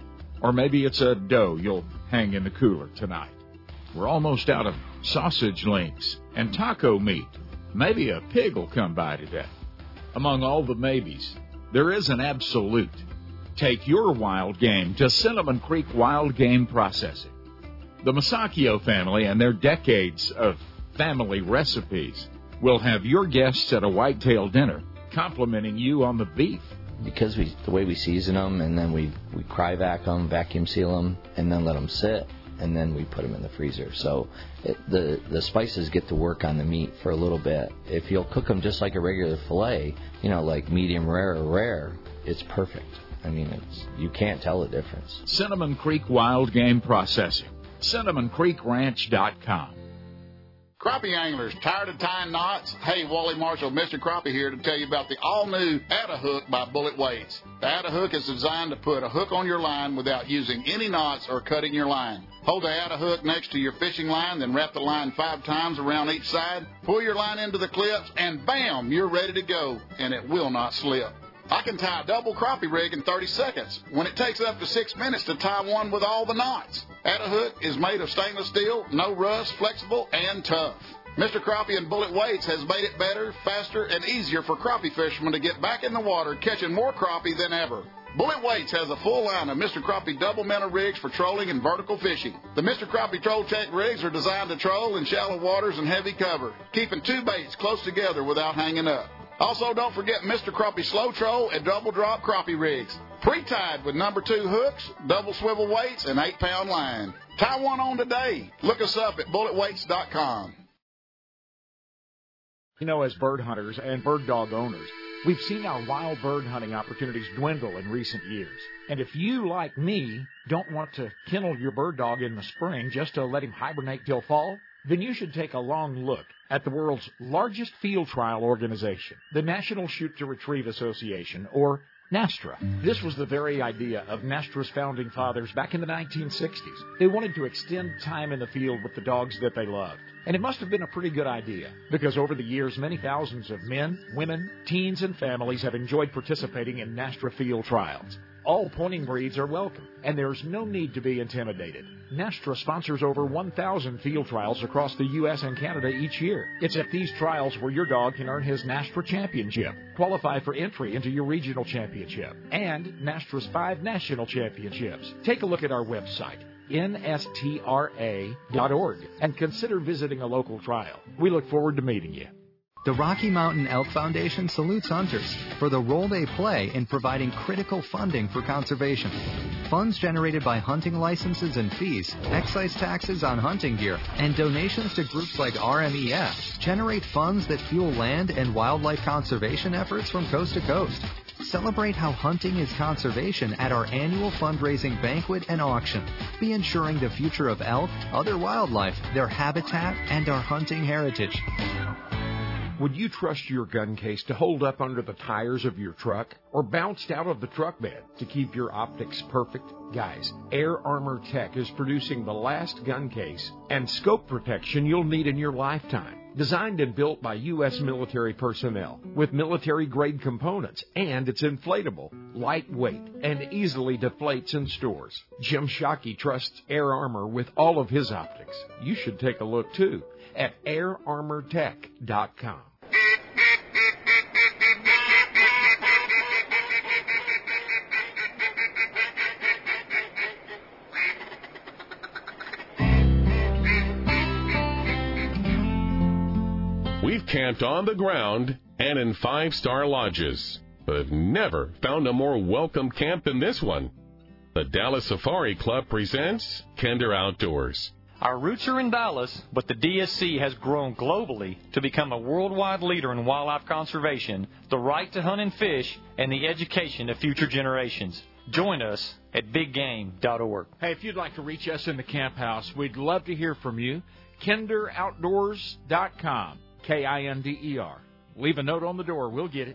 Or maybe it's a doe you'll hang in the cooler tonight. We're almost out of sausage links and taco meat. Maybe a pig will come by today. Among all the maybes, there is an absolute. Take your wild game to Cinnamon Creek Wild Game Processing. The Masacchio family and their decades of family recipes will have your guests at a whitetail dinner complimenting you on the beef. Because the way we season them, and then we cryovac them, vacuum seal them, and then let them sit, and then we put them in the freezer. So the spices get to work on the meat for a little bit. If you'll cook them just like a regular filet, like medium rare or rare, it's perfect. I mean, you can't tell the difference. Cinnamon Creek Wild Game Processing. CinnamonCreekRanch.com. Crappie anglers, tired of tying knots? Hey, Wally Marshall, Mr. Crappie here to tell you about the all-new Atta-Hook by Bullet Weights. The Atta-Hook is designed to put a hook on your line without using any knots or cutting your line. Hold the Atta-Hook next to your fishing line, then wrap the line 5 times around each side. Pull your line into the clips, and bam, you're ready to go, and it will not slip. I can tie a double crappie rig in 30 seconds when it takes up to 6 minutes to tie one with all the knots. Atta-Hook is made of stainless steel, no rust, flexible, and tough. Mr. Crappie and Bullet Weights has made it better, faster, and easier for crappie fishermen to get back in the water catching more crappie than ever. Bullet Weights has a full line of Mr. Crappie double minnow rigs for trolling and vertical fishing. The Mr. Crappie Troll Tech rigs are designed to troll in shallow waters and heavy cover, keeping 2 baits close together without hanging up. Also, don't forget Mr. Crappie Slow Troll and Double Drop Crappie rigs. Pre-tied with number 2 hooks, double swivel weights, and 8-pound line. Tie one on today. Look us up at bulletweights.com. As bird hunters and bird dog owners, we've seen our wild bird hunting opportunities dwindle in recent years. And if you, like me, don't want to kennel your bird dog in the spring just to let him hibernate till fall, then you should take a long look at the world's largest field trial organization, the National Shoot to Retrieve Association, or NASTRA. This was the very idea of NASTRA's founding fathers back in the 1960s. They wanted to extend time in the field with the dogs that they loved. And it must have been a pretty good idea, because over the years, many thousands of men, women, teens, and families have enjoyed participating in NASTRA field trials. All pointing breeds are welcome, and there's no need to be intimidated. NASTRA sponsors over 1,000 field trials across the U.S. and Canada each year. It's at these trials where your dog can earn his NASTRA championship, qualify for entry into your regional championship, and NASTRA's 5 national championships. Take a look at our website, nstra.org, and consider visiting a local trial. We look forward to meeting you. The Rocky Mountain Elk Foundation salutes hunters for the role they play in providing critical funding for conservation. Funds generated by hunting licenses and fees, excise taxes on hunting gear, and donations to groups like RMEF generate funds that fuel land and wildlife conservation efforts from coast to coast. Celebrate how hunting is conservation at our annual fundraising banquet and auction. Be ensuring the future of elk, other wildlife, their habitat, and our hunting heritage. Would you trust your gun case to hold up under the tires of your truck or bounced out of the truck bed to keep your optics perfect? Guys, Air Armor Tech is producing the last gun case and scope protection you'll need in your lifetime. Designed and built by U.S. military personnel with military-grade components, and it's inflatable, lightweight, and easily deflates in stores. Jim Shockey trusts Air Armor with all of his optics. You should take a look, too, at airarmortech.com. We've camped on the ground and in 5-star lodges, but have never found a more welcome camp than this one. The Dallas Safari Club presents Kinder Outdoors. Our roots are in Dallas, but the DSC has grown globally to become a worldwide leader in wildlife conservation, the right to hunt and fish, and the education of future generations. Join us at biggame.org. Hey, if you'd like to reach us in the camp house, we'd love to hear from you. KinderOutdoors.com. Kinder. Leave a note on the door. We'll get it.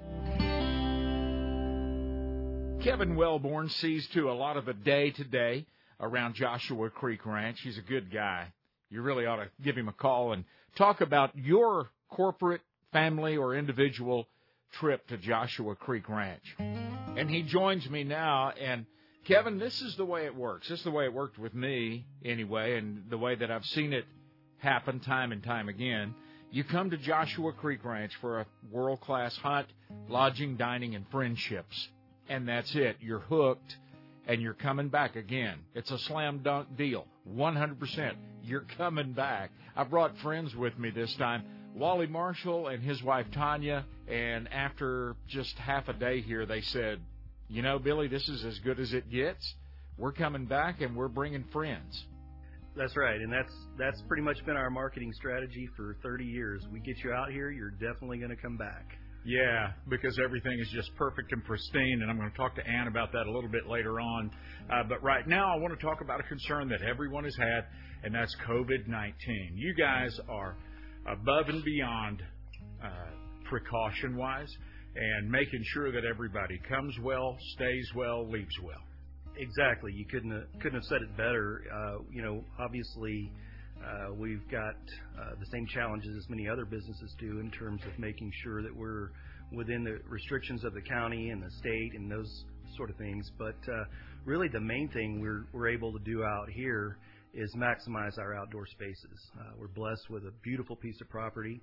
Kevin Wellborn sees to a lot of the day-to-day around Joshua Creek Ranch. He's a good guy. You really ought to give him a call and talk about your corporate, family, or individual trip to Joshua Creek Ranch. And he joins me now. And, Kevin, this is the way it works. This is the way it worked with me, anyway, and the way that I've seen it happen time and time again. You come to Joshua Creek Ranch for a world-class hunt, lodging, dining, and friendships. And that's it. You're hooked, and you're coming back again. It's a slam-dunk deal, 100%. You're coming back. I brought friends with me this time, Wally Marshall and his wife Tanya, and after just half a day here, they said, you know, Billy, this is as good as it gets. We're coming back, and we're bringing friends. That's right, and that's pretty much been our marketing strategy for 30 years. We get you out here, you're definitely going to come back. Yeah, because everything is just perfect and pristine, and I'm going to talk to Ann about that a little bit later on. But right now I want to talk about a concern that everyone has had, and that's COVID-19. You guys are above and beyond precaution-wise and making sure that everybody comes well, stays well, leaves well. Exactly. You couldn't have said it better. Obviously, we've got the same challenges as many other businesses do in terms of making sure that we're within the restrictions of the county and the state and those sort of things. But really, the main thing we're able to do out here is maximize our outdoor spaces. We're blessed with a beautiful piece of property.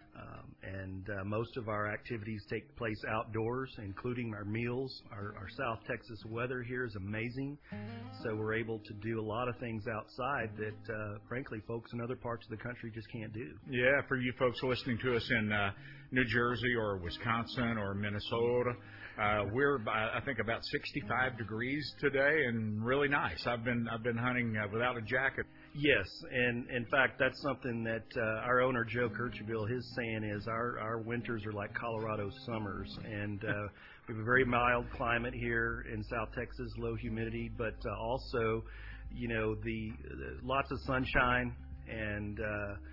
And most of our activities take place outdoors, including our meals. Our South Texas weather here is amazing, so we're able to do a lot of things outside that, frankly, folks in other parts of the country just can't do. Yeah, for you folks listening to us in New Jersey or Wisconsin or Minnesota, we're, I think, about 65 degrees today and really nice. I've been hunting without a jacket. Yes, and in fact, that's something that our owner, Joe Kirchville, his saying is our winters are like Colorado summers, and we have a very mild climate here in South Texas, low humidity, but also, the lots of sunshine and,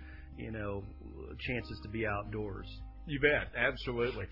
chances to be outdoors. You bet, absolutely.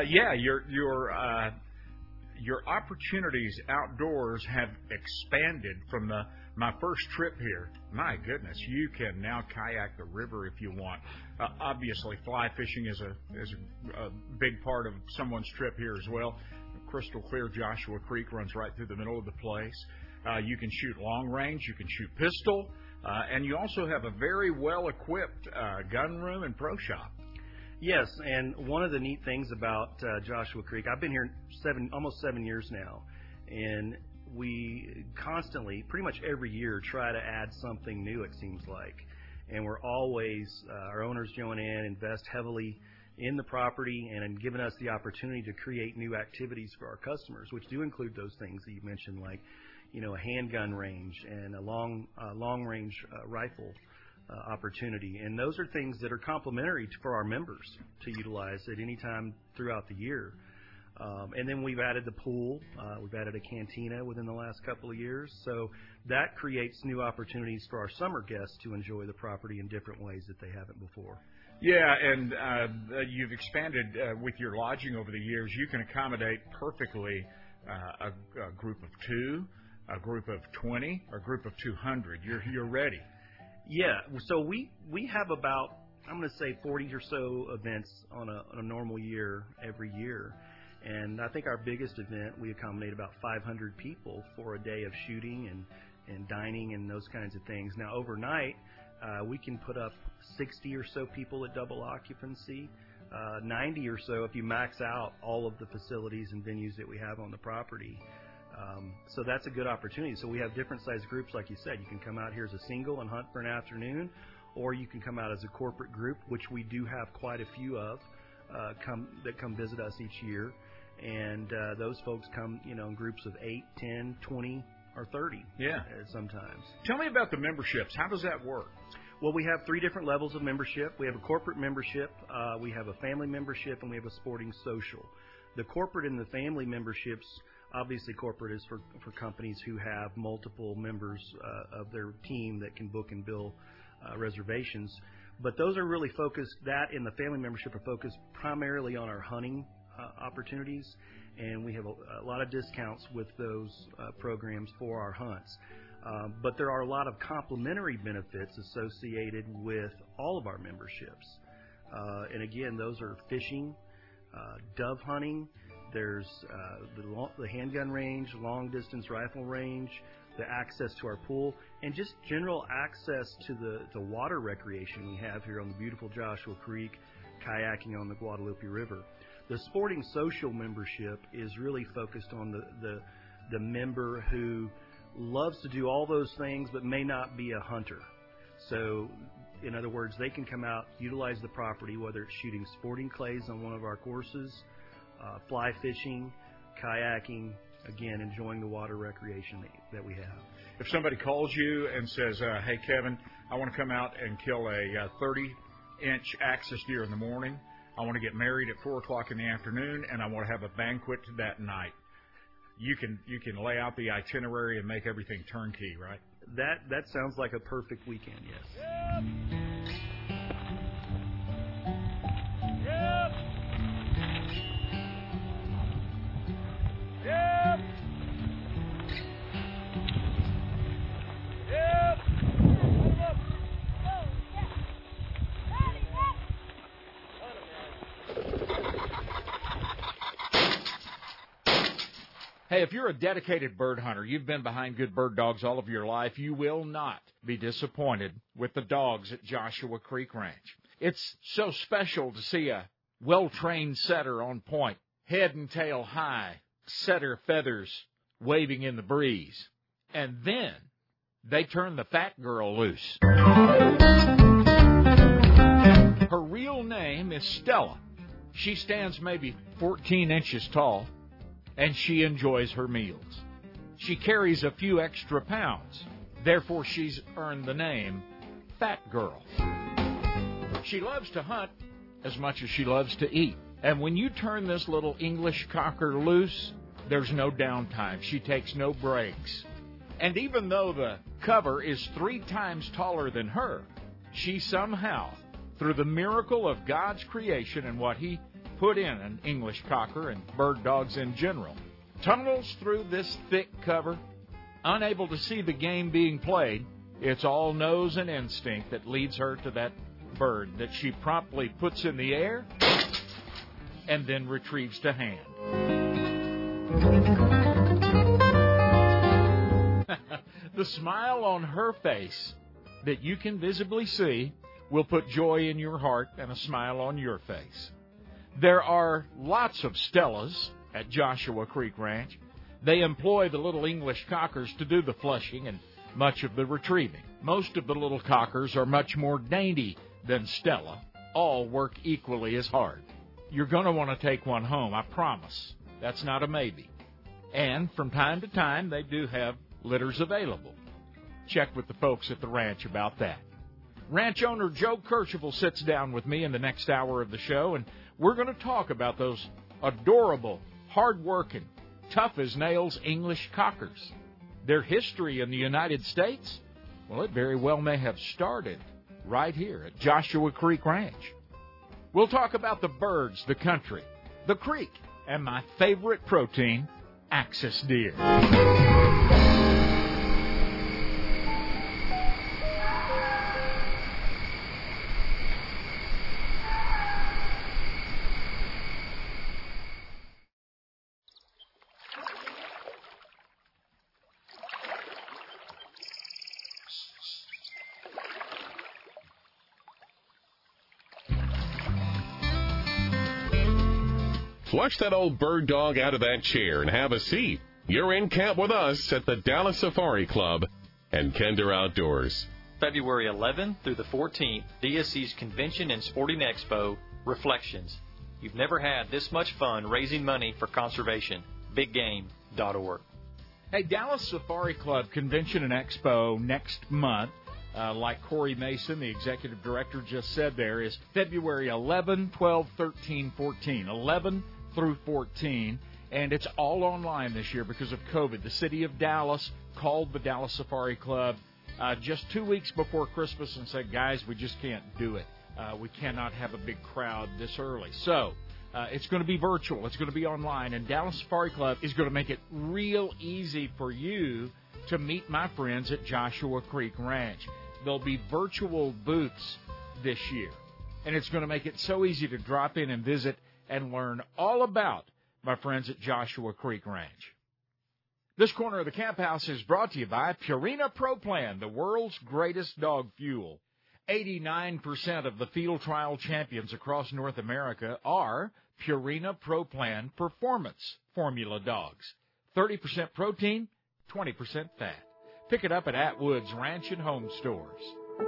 Your opportunities outdoors have expanded from my first trip here. My goodness, you can now kayak the river if you want. Obviously, fly fishing is a big part of someone's trip here as well. Crystal clear Joshua Creek runs right through the middle of the place. You can shoot long range, you can shoot pistol, and you also have a very well-equipped gun room and pro shop. Yes, and one of the neat things about Joshua Creek, I've been here almost 7 years now, and we constantly, pretty much every year, try to add something new, it seems like. And we're always, our owners, Joe and Ann, invest heavily in the property and in giving us the opportunity to create new activities for our customers, which do include those things that you mentioned, like, a handgun range and a long-range rifle opportunity. And those are things that are complementary for our members to utilize at any time throughout the year. And then we've added the pool. We've added a cantina within the last couple of years. So that creates new opportunities for our summer guests to enjoy the property in different ways that they haven't before. Yeah, and you've expanded with your lodging over the years. You can accommodate perfectly a group of 2, a group of 20, or a group of 200. You're ready. Yeah, so we have about I'm going to say 40 or so events on a normal year every year. And I think our biggest event, we accommodate about 500 people for a day of shooting and dining and those kinds of things. Now, overnight, we can put up 60 or so people at double occupancy, 90 or so if you max out all of the facilities and venues that we have on the property. So that's a good opportunity. So we have different size groups, like you said. You can come out here as a single and hunt for an afternoon, or you can come out as a corporate group, which we do have quite a few of that come visit us each year. And those folks come, in groups of 8, 10, 20, or 30 sometimes. Tell me about the memberships. How does that work? Well, we have 3 different levels of membership. We have a corporate membership, we have a family membership, and we have a sporting social. The corporate and the family memberships, obviously corporate is for companies who have multiple members of their team that can book and bill reservations. But those are really focused, that and the family membership are focused primarily on our hunting opportunities, and we have a lot of discounts with those programs for our hunts. But there are a lot of complementary benefits associated with all of our memberships. And again, those are fishing, dove hunting, there's the handgun range, long distance rifle range, the access to our pool, and just general access to the water recreation we have here on the beautiful Joshua Creek, kayaking on the Guadalupe River. The sporting social membership is really focused on the member who loves to do all those things but may not be a hunter. So, in other words, they can come out, utilize the property, whether it's shooting sporting clays on one of our courses, fly fishing, kayaking, again, enjoying the water recreation that we have. If somebody calls you and says, hey, Kevin, I want to come out and kill a 30-inch axis deer in the morning, I want to get married at 4 o'clock in the afternoon, and I want to have a banquet that night, you can lay out the itinerary and make everything turnkey, right? That sounds like a perfect weekend, yes. Yep. Yep. Yep. Hey, if you're a dedicated bird hunter, you've been behind good bird dogs all of your life, you will not be disappointed with the dogs at Joshua Creek Ranch. It's so special to see a well-trained setter on point, head and tail high, setter feathers waving in the breeze. And then they turn the fat girl loose. Her real name is Stella. She stands maybe 14 inches tall, and she enjoys her meals. She carries a few extra pounds. Therefore, she's earned the name Fat Girl. She loves to hunt as much as she loves to eat. And when you turn this little English cocker loose, there's no downtime. She takes no breaks. And even though the cover is 3 times taller than her, she somehow, through the miracle of God's creation and what He put in an English cocker and bird dogs in general, tunnels through this thick cover, unable to see the game being played. It's all nose and instinct that leads her to that bird that she promptly puts in the air and then retrieves to hand. The smile on her face that you can visibly see will put joy in your heart and a smile on your face. There are lots of Stellas at Joshua Creek Ranch. They employ the little English cockers to do the flushing and much of the retrieving. Most of the little cockers are much more dainty than Stella. All work equally as hard. You're going to want to take one home, I promise. That's not a maybe. And from time to time, they do have litters available. Check with the folks at the ranch about that. Ranch owner Joe Kercheval sits down with me in the next hour of the show, and we're going to talk about those adorable, hard-working, tough-as-nails English cockers. Their history in the United States, well, it very well may have started right here at Joshua Creek Ranch. We'll talk about the birds, the country, the creek, and my favorite protein, axis deer. Flush that old bird dog out of that chair and have a seat. You're in camp with us at the Dallas Safari Club and Kinder Outdoors. February 11th through the 14th, DSC's Convention and Sporting Expo, Reflections. You've never had this much fun raising money for conservation. BigGame.org. Hey, Dallas Safari Club Convention and Expo next month, like Corey Mason, the executive director, just said there, is February 11, 12, 13, 14. 11 through 14. And it's all online this year because of COVID. The city of Dallas called the Dallas Safari Club just 2 weeks before Christmas and said, guys, we just can't do it. We cannot have a big crowd this early. So it's going to be virtual. It's going to be online. And Dallas Safari Club is going to make it real easy for you to meet my friends at Joshua Creek Ranch. There'll be virtual booths this year. And it's going to make it so easy to drop in and visit and learn all about my friends at Joshua Creek Ranch. This corner of the Camp House is brought to you by Purina Pro Plan, the world's greatest dog fuel. 89% of the field trial champions across North America are Purina Pro Plan Performance Formula dogs. 30% protein, 20% fat. Pick it up at Atwood's Ranch and Home Stores.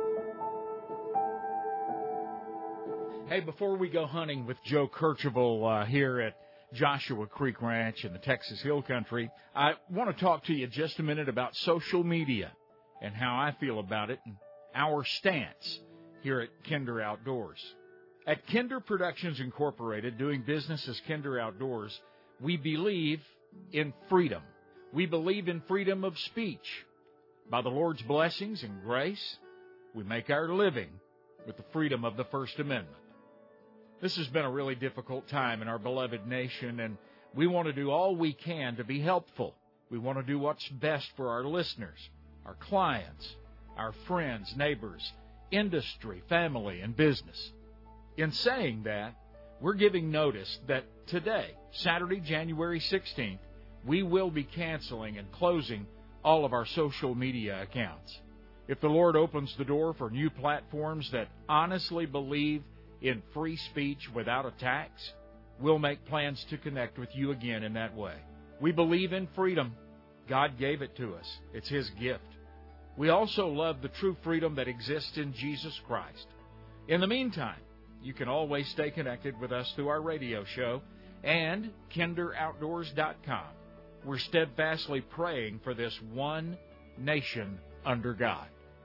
Hey, before we go hunting with Joe Kercheval here at Joshua Creek Ranch in the Texas Hill Country, I want to talk to you just a minute about social media and how I feel about it and our stance here at Kinder Outdoors. At Kinder Productions Incorporated, doing business as Kinder Outdoors, we believe in freedom. We believe in freedom of speech. By the Lord's blessings and grace, we make our living with the freedom of the First Amendment. This has been a really difficult time in our beloved nation, and we want to do all we can to be helpful. We want to do what's best for our listeners, our clients, our friends, neighbors, industry, family, and business. In saying that, we're giving notice that today, Saturday, January 16th, we will be canceling and closing all of our social media accounts. If the Lord opens the door for new platforms that honestly believe in free speech without a tax, we'll make plans to connect with you again in that way. We believe in freedom. God gave it to us. It's His gift. We also love the true freedom that exists in Jesus Christ. In the meantime, you can always stay connected with us through our radio show and KinderOutdoors.com. We're steadfastly praying for this one nation under God.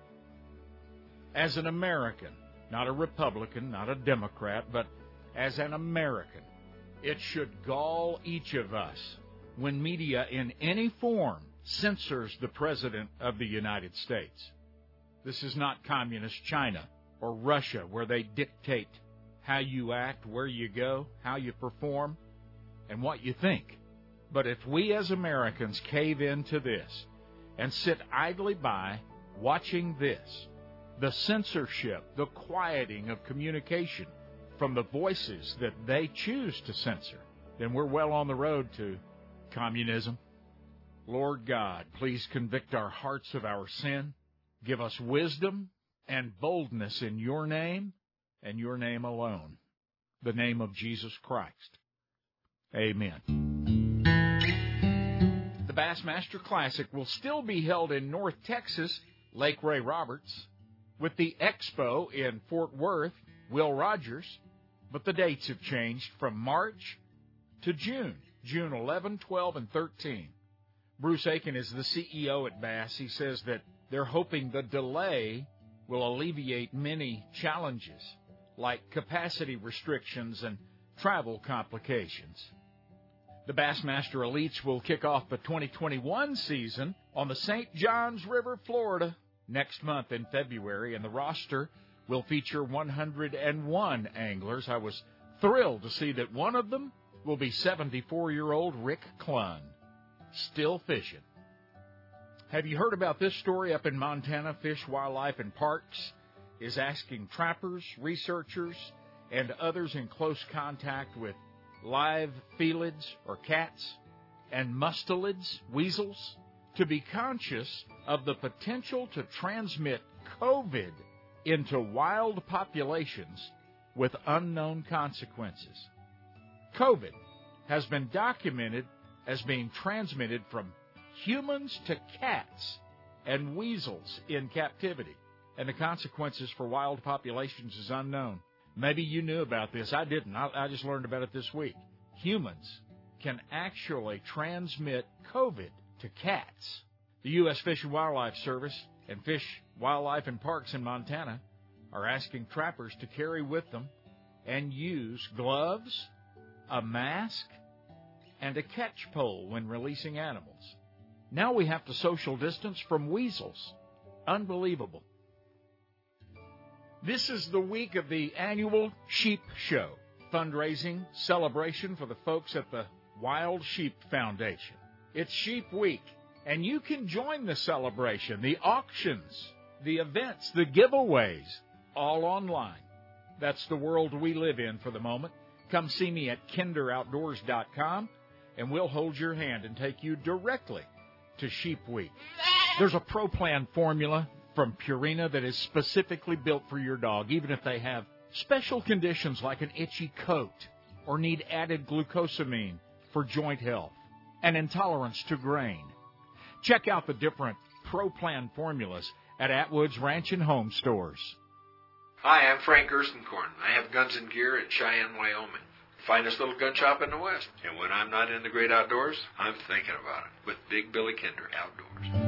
As an American, not a Republican, not a Democrat, but as an American, it should gall each of us when media in any form censors the President of the United States. This is not communist China or Russia where they dictate how you act, where you go, how you perform, and what you think. But if we as Americans cave into this and sit idly by watching this, the censorship, the quieting of communication from the voices that they choose to censor, then we're well on the road to communism. Lord God, please convict our hearts of our sin. Give us wisdom and boldness in your name and your name alone, the name of Jesus Christ. Amen. The Bassmaster Classic will still be held in North Texas, Lake Ray Roberts, with the Expo in Fort Worth, Will Rogers, but the dates have changed from March to June 11, 12, and 13. Bruce Aiken is the CEO at Bass. He says that they're hoping the delay will alleviate many challenges, like capacity restrictions and travel complications. The Bassmaster Elites will kick off the 2021 season on the St. Johns River, Florida, next month in February, and the roster will feature 101 anglers. I was thrilled to see that one of them will be 74-year-old Rick Clunn, still fishing. Have you heard about this story up in Montana? Fish, Wildlife, and Parks is asking trappers, researchers, and others in close contact with live felids or cats and mustelids, weasels, to be conscious of the potential to transmit COVID into wild populations with unknown consequences. COVID has been documented as being transmitted from humans to cats and weasels in captivity, and the consequences for wild populations is unknown. Maybe you knew about this. I didn't. I just learned about it this week. Humans can actually transmit COVID to cats. The U.S. Fish and Wildlife Service and Fish, Wildlife, and Parks in Montana are asking trappers to carry with them and use gloves, a mask, and a catch pole when releasing animals. Now we have to social distance from weasels. Unbelievable. This is the week of the annual Sheep Show, fundraising celebration for the folks at the Wild Sheep Foundation. It's Sheep Week, and you can join the celebration, the auctions, the events, the giveaways, all online. That's the world we live in for the moment. Come see me at kinderoutdoors.com, and we'll hold your hand and take you directly to Sheep Week. There's a ProPlan formula from Purina that is specifically built for your dog, even if they have special conditions like an itchy coat or need added glucosamine for joint health and intolerance to grain. Check out the different ProPlan formulas at Atwood's Ranch and Home stores. Hi, I'm Frank Gerstenkorn. I have Guns and Gear in Cheyenne, Wyoming. Finest little gun shop in the West. And when I'm not in the great outdoors, I'm thinking about it with Big Billy Kinder Outdoors.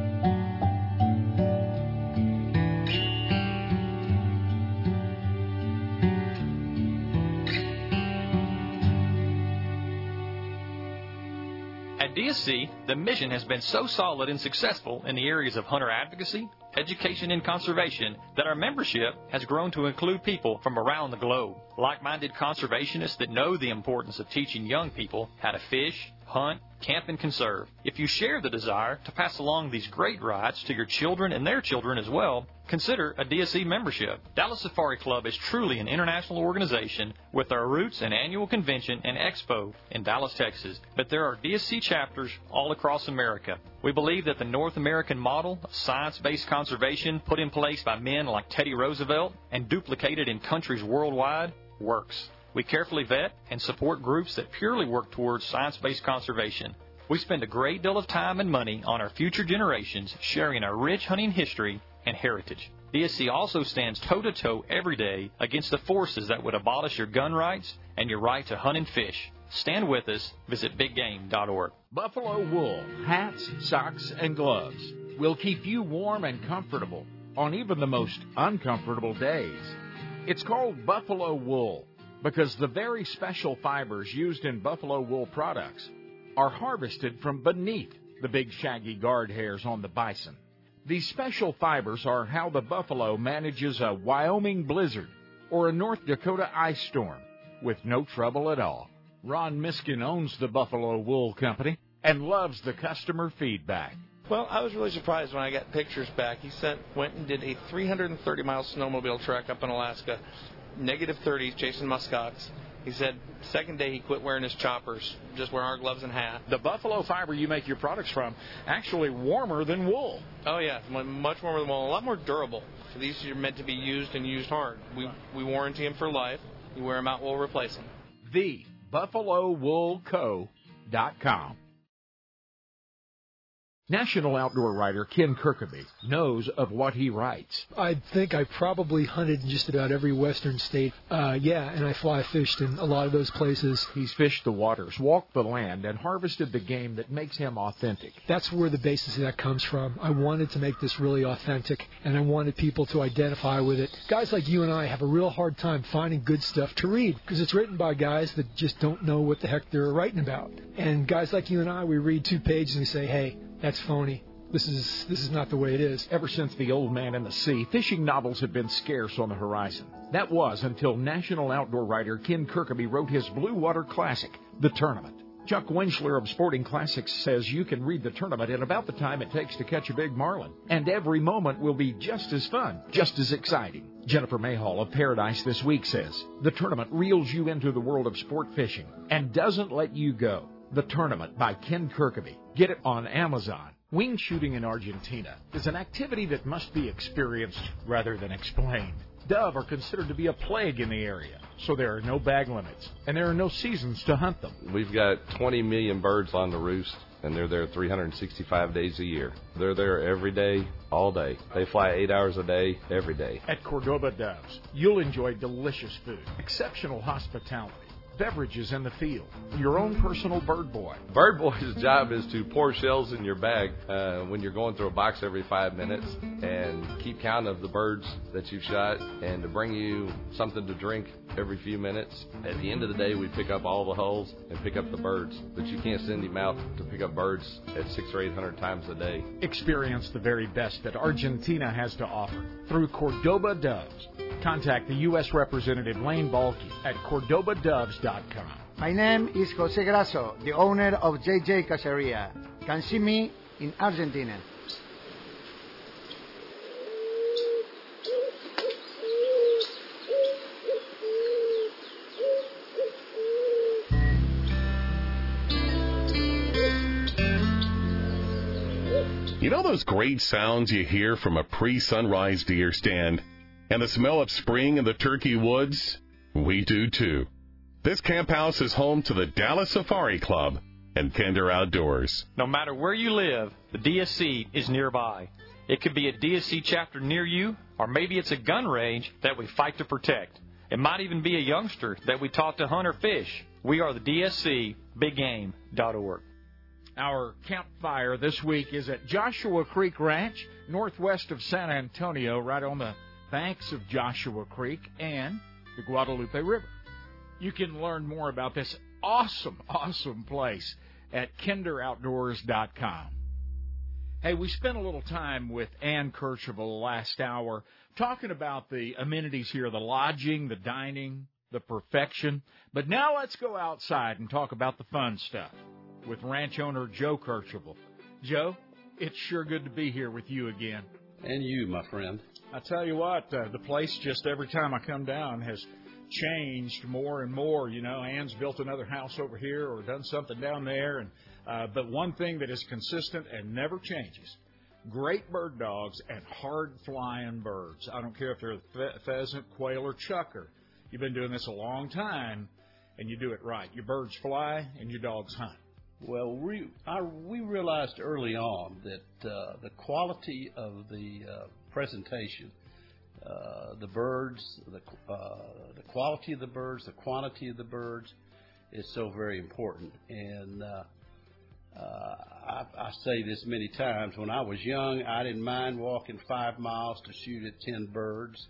At DSC, the mission has been so solid and successful in the areas of hunter advocacy, education, and conservation that our membership has grown to include people from around the globe. Like-minded conservationists that know the importance of teaching young people how to fish, hunt, camp, and conserve. If you share the desire to pass along these great rights to your children and their children as well, consider a DSC membership. Dallas Safari Club is truly an international organization with our roots and annual convention and expo in Dallas, Texas. But there are DSC chapters all across America. We believe that the North American model of science-based conservation put in place by men like Teddy Roosevelt and duplicated in countries worldwide works. We carefully vet and support groups that purely work towards science-based conservation. We spend a great deal of time and money on our future generations sharing our rich hunting history and heritage. DSC also stands toe-to-toe every day against the forces that would abolish your gun rights and your right to hunt and fish. Stand with us. Visit biggame.org. Buffalo wool, hats, socks, and gloves will keep you warm and comfortable on even the most uncomfortable days. It's called Buffalo wool because the very special fibers used in Buffalo wool products are harvested from beneath the big shaggy guard hairs on the bison. These special fibers are how the buffalo manages a Wyoming blizzard or a North Dakota ice storm with no trouble at all. Ron Miskin owns the Buffalo Wool Company and loves the customer feedback. Well, I was really surprised when I got pictures back. He went and did a 330-mile snowmobile trek up in Alaska, -30s, chasing muskox. He said second day he quit wearing his choppers, just wearing our gloves and hat. The buffalo fiber you make your products from actually warmer than wool. Oh, yeah, much warmer than wool, a lot more durable. So these are meant to be used and used hard. We warranty them for life. You wear them out, we'll replace them. TheBuffaloWoolCo.com. National outdoor writer Ken Kirkaby knows of what he writes. I think I probably hunted in just about every western state. And I fly fished in a lot of those places. He's fished the waters, walked the land, and harvested the game that makes him authentic. That's where the basis of that comes from. I wanted to make this really authentic, and I wanted people to identify with it. Guys like you and I have a real hard time finding good stuff to read because it's written by guys that just don't know what the heck they're writing about. And guys like you and I, we read 2 pages and we say, hey, that's phony. This is not the way it is. Ever since The Old Man and the Sea, fishing novels have been scarce on the horizon. That was until national outdoor writer Ken Kirkaby wrote his Blue Water Classic, The Tournament. Chuck Winchler of Sporting Classics says you can read The Tournament in about the time it takes to catch a big marlin. And every moment will be just as fun, just as exciting. Jennifer Mayhall of Paradise This Week says, The Tournament reels you into the world of sport fishing and doesn't let you go. The Tournament by Ken Kirkaby. Get it on Amazon. Wing shooting in Argentina is an activity that must be experienced rather than explained. dove are considered to be a plague in the area, so there are no bag limits, and there are no seasons to hunt them. We've got 20 million birds on the roost, and they're there 365 days a year. They're there every day, all day. They fly 8 hours a day, every day. At Cordoba Doves, you'll enjoy delicious food, exceptional hospitality, beverages in the field, your own personal bird boy. Bird boy's job is to pour shells in your bag when you're going through a box every 5 minutes and keep count of the birds that you've shot and to bring you something to drink every few minutes. At the end of the day, we pick up all the hulls and pick up the birds, but you can't send him out to pick up birds at 600 or 800 times a day. Experience the very best that Argentina has to offer through Cordoba Doves. Contact the U.S. Representative Lane Balky at cordobadoves.com. My name is Jose Grasso, the owner of JJ Caceria. Can see me in Argentina. You know those great sounds you hear from a pre-sunrise deer stand? And the smell of spring in the Turkey Woods? We do too. This camp house is home to the Dallas Safari Club and Kinder Outdoors. No matter where you live, the DSC is nearby. It could be a DSC chapter near you, or maybe it's a gun range that we fight to protect. It might even be a youngster that we taught to hunt or fish. We are the DSC, biggame.org. Our campfire this week is at Joshua Creek Ranch, northwest of San Antonio, right on the banks of Joshua Creek and the Guadalupe River. You can learn more about this awesome place at kinderoutdoors.com. Hey, we spent a little time with Ann Kercheval last hour talking about the amenities here, the lodging, the dining, the perfection. But now let's go outside and talk about the fun stuff with ranch owner Joe Kercheval. Joe, it's sure good to be here with you again. And you, my friend. I tell you what, the place just every time I come down has changed more and more. You know, Ann's built another house over here or done something down there. And but one thing that is consistent and never changes, great bird dogs and hard-flying birds. I don't care if they're pheasant, quail, or chukar. You've been doing this a long time, and you do it right. Your birds fly and your dogs hunt. Well, we realized early on that the quality of the presentation, the birds, the quality of the birds, the quantity of the birds is so very important. And I say this many times. When I was young, I didn't mind walking 5 miles to shoot at 10 birds.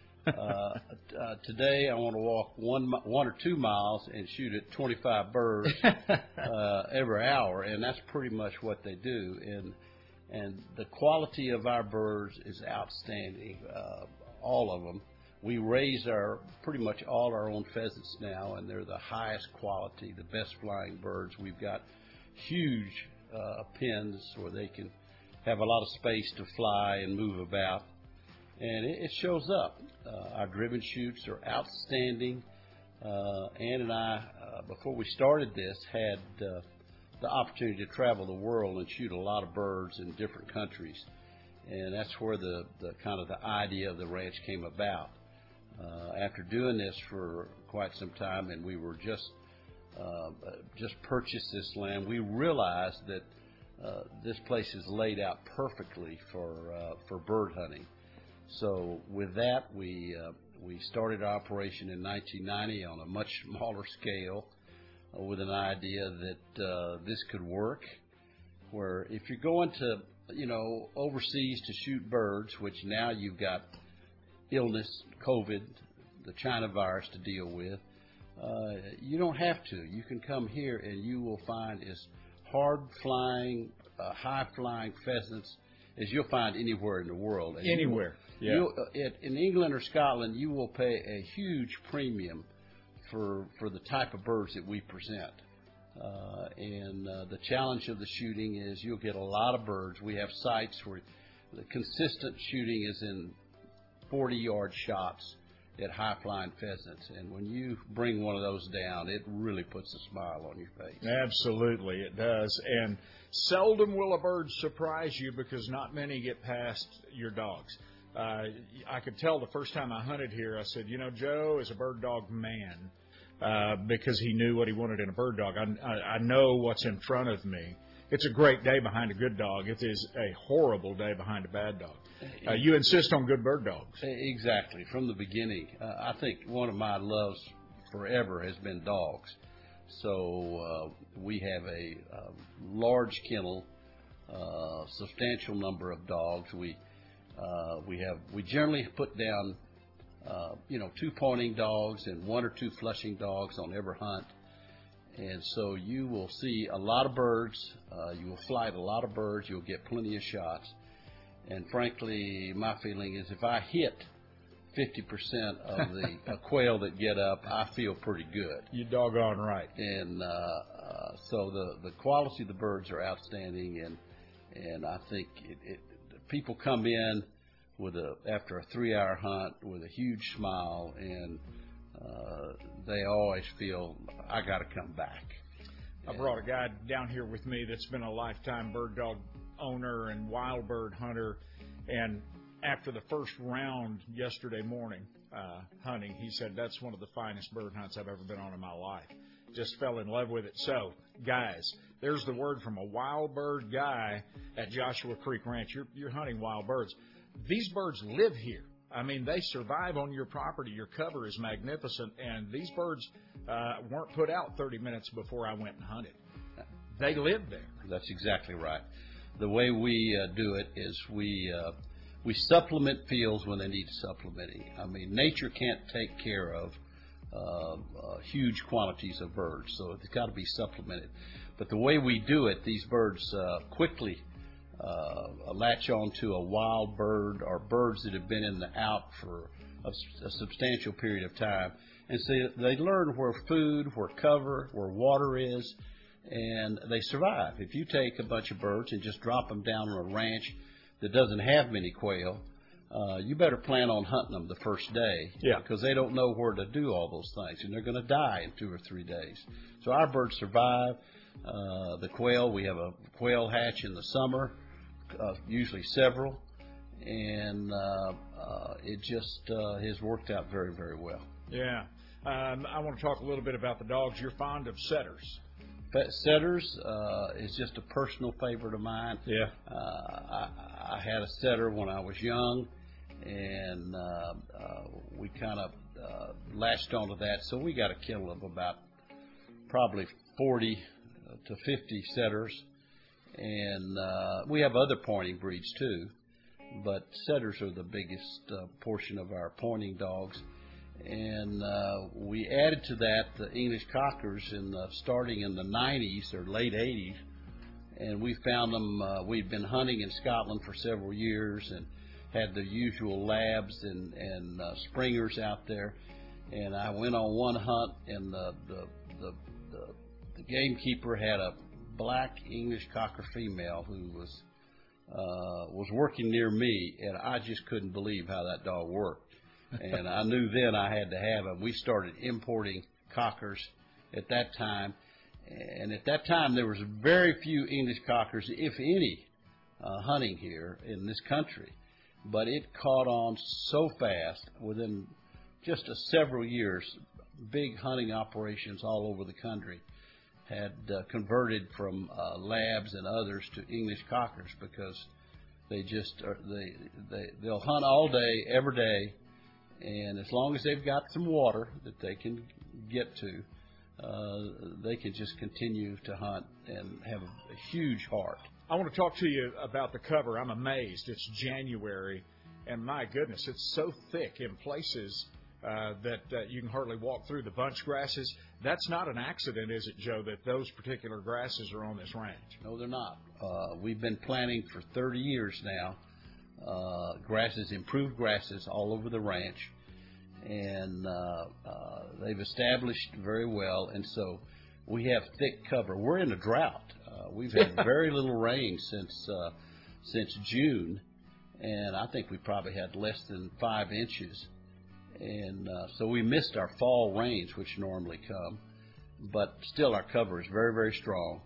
Today, I want to walk 1 or 2 miles and shoot at 25 birds every hour, and that's pretty much what they do. And the quality of our birds is outstanding, all of them. We raise pretty much all our own pheasants now, and they're the highest quality, the best flying birds. We've got huge pens where they can have a lot of space to fly and move about. And it shows up. Our driven shoots are outstanding. Ann and I, before we started this, had the opportunity to travel the world and shoot a lot of birds in different countries. And that's where the kind of the idea of the ranch came about. After doing this for quite some time, and we were just purchased this land, we realized that this place is laid out perfectly for bird hunting. So with that, we started our operation in 1990 on a much smaller scale with an idea that this could work, where if you're going to, overseas to shoot birds, which now you've got illness, COVID, the China virus to deal with, you don't have to. You can come here and you will find as hard-flying, high-flying pheasants as you'll find anywhere in the world. And anywhere. Yeah. In England or Scotland, you will pay a huge premium for the type of birds that we present. And the challenge of the shooting is you'll get a lot of birds. We have sites where the consistent shooting is in 40-yard shots at high-flying pheasants. And when you bring one of those down, it really puts a smile on your face. Absolutely, it does. And seldom will a bird surprise you because not many get past your dogs. I could tell the first time I hunted here, I said, Joe is a bird dog man because he knew what he wanted in a bird dog. I know what's in front of me. It's a great day behind a good dog. It is a horrible day behind a bad dog. You insist on good bird dogs. Exactly. From the beginning, I think one of my loves forever has been dogs. So we have a large kennel, substantial number of dogs. We generally put down 2 pointing dogs and 1 or 2 flushing dogs on every hunt. And so you will see a lot of birds, you will flight a lot of birds, you'll get plenty of shots. And frankly, my feeling is if I hit 50% of the quail that get up, I feel pretty good. You doggone right. And so the quality of the birds are outstanding, and I think people come in after a 3-hour hunt with a huge smile, and they always feel, I got to come back. I brought a guy down here with me that's been a lifetime bird dog owner and wild bird hunter, and after the first round yesterday morning hunting, he said, that's one of the finest bird hunts I've ever been on in my life. Just fell in love with it. So, guys, there's the word from a wild bird guy at Joshua Creek Ranch. You're hunting wild birds. These birds live here. I mean, they survive on your property. Your cover is magnificent, and these birds weren't put out 30 minutes before I went and hunted. They live there. That's exactly right. The way we do it is we supplement fields when they need supplementing. I mean, nature can't take care of huge quantities of birds, so it's got to be supplemented. But the way we do it, these birds quickly latch on to a wild bird or birds that have been in the out for a substantial period of time. And so they learn where food, where cover, where water is, and they survive. If you take a bunch of birds and just drop them down on a ranch that doesn't have many quail, you better plan on hunting them the first day, because they don't know where to do all those things, and they're going to die in 2 or 3 days. So our birds survive. The quail, we have a quail hatch in the summer, usually several, and it just has worked out very, very well. Yeah. I want to talk a little bit about the dogs. You're fond of setters. Setters is just a personal favorite of mine. Yeah. I had a setter when I was young, and we kind of latched onto that. So we got a kennel of about probably 40 to 50 setters, and we have other pointing breeds too, but setters are the biggest portion of our pointing dogs. And we added to that the English cockers starting in the 90s or late 80s, and we found them. We'd been hunting in Scotland for several years and had the usual labs and springers out there. And I went on one hunt, and the gamekeeper had a black English cocker female who was working near me, and I just couldn't believe how that dog worked. And I knew then I had to have him. We started importing cockers at that time. And at that time, there was very few English cockers, if any, hunting here in this country. But it caught on so fast. Within just several years, big hunting operations all over the country had converted from labs and others to English cockers, because they just they'll hunt all day, every day. And as long as they've got some water that they can get to, they can just continue to hunt and have a huge heart. I want to talk to you about the cover. I'm amazed. It's January, and my goodness, it's so thick in places that you can hardly walk through. The bunch grasses, that's not an accident, is it, Joe, that those particular grasses are on this ranch? No, they're not. We've been planting for 30 years now. Grasses, improved grasses all over the ranch, and they've established very well, and so we have thick cover. We're in a drought. We've had very little rain since June, and I think we probably had less than 5 inches, and so we missed our fall rains, which normally come, but still our cover is very, very strong,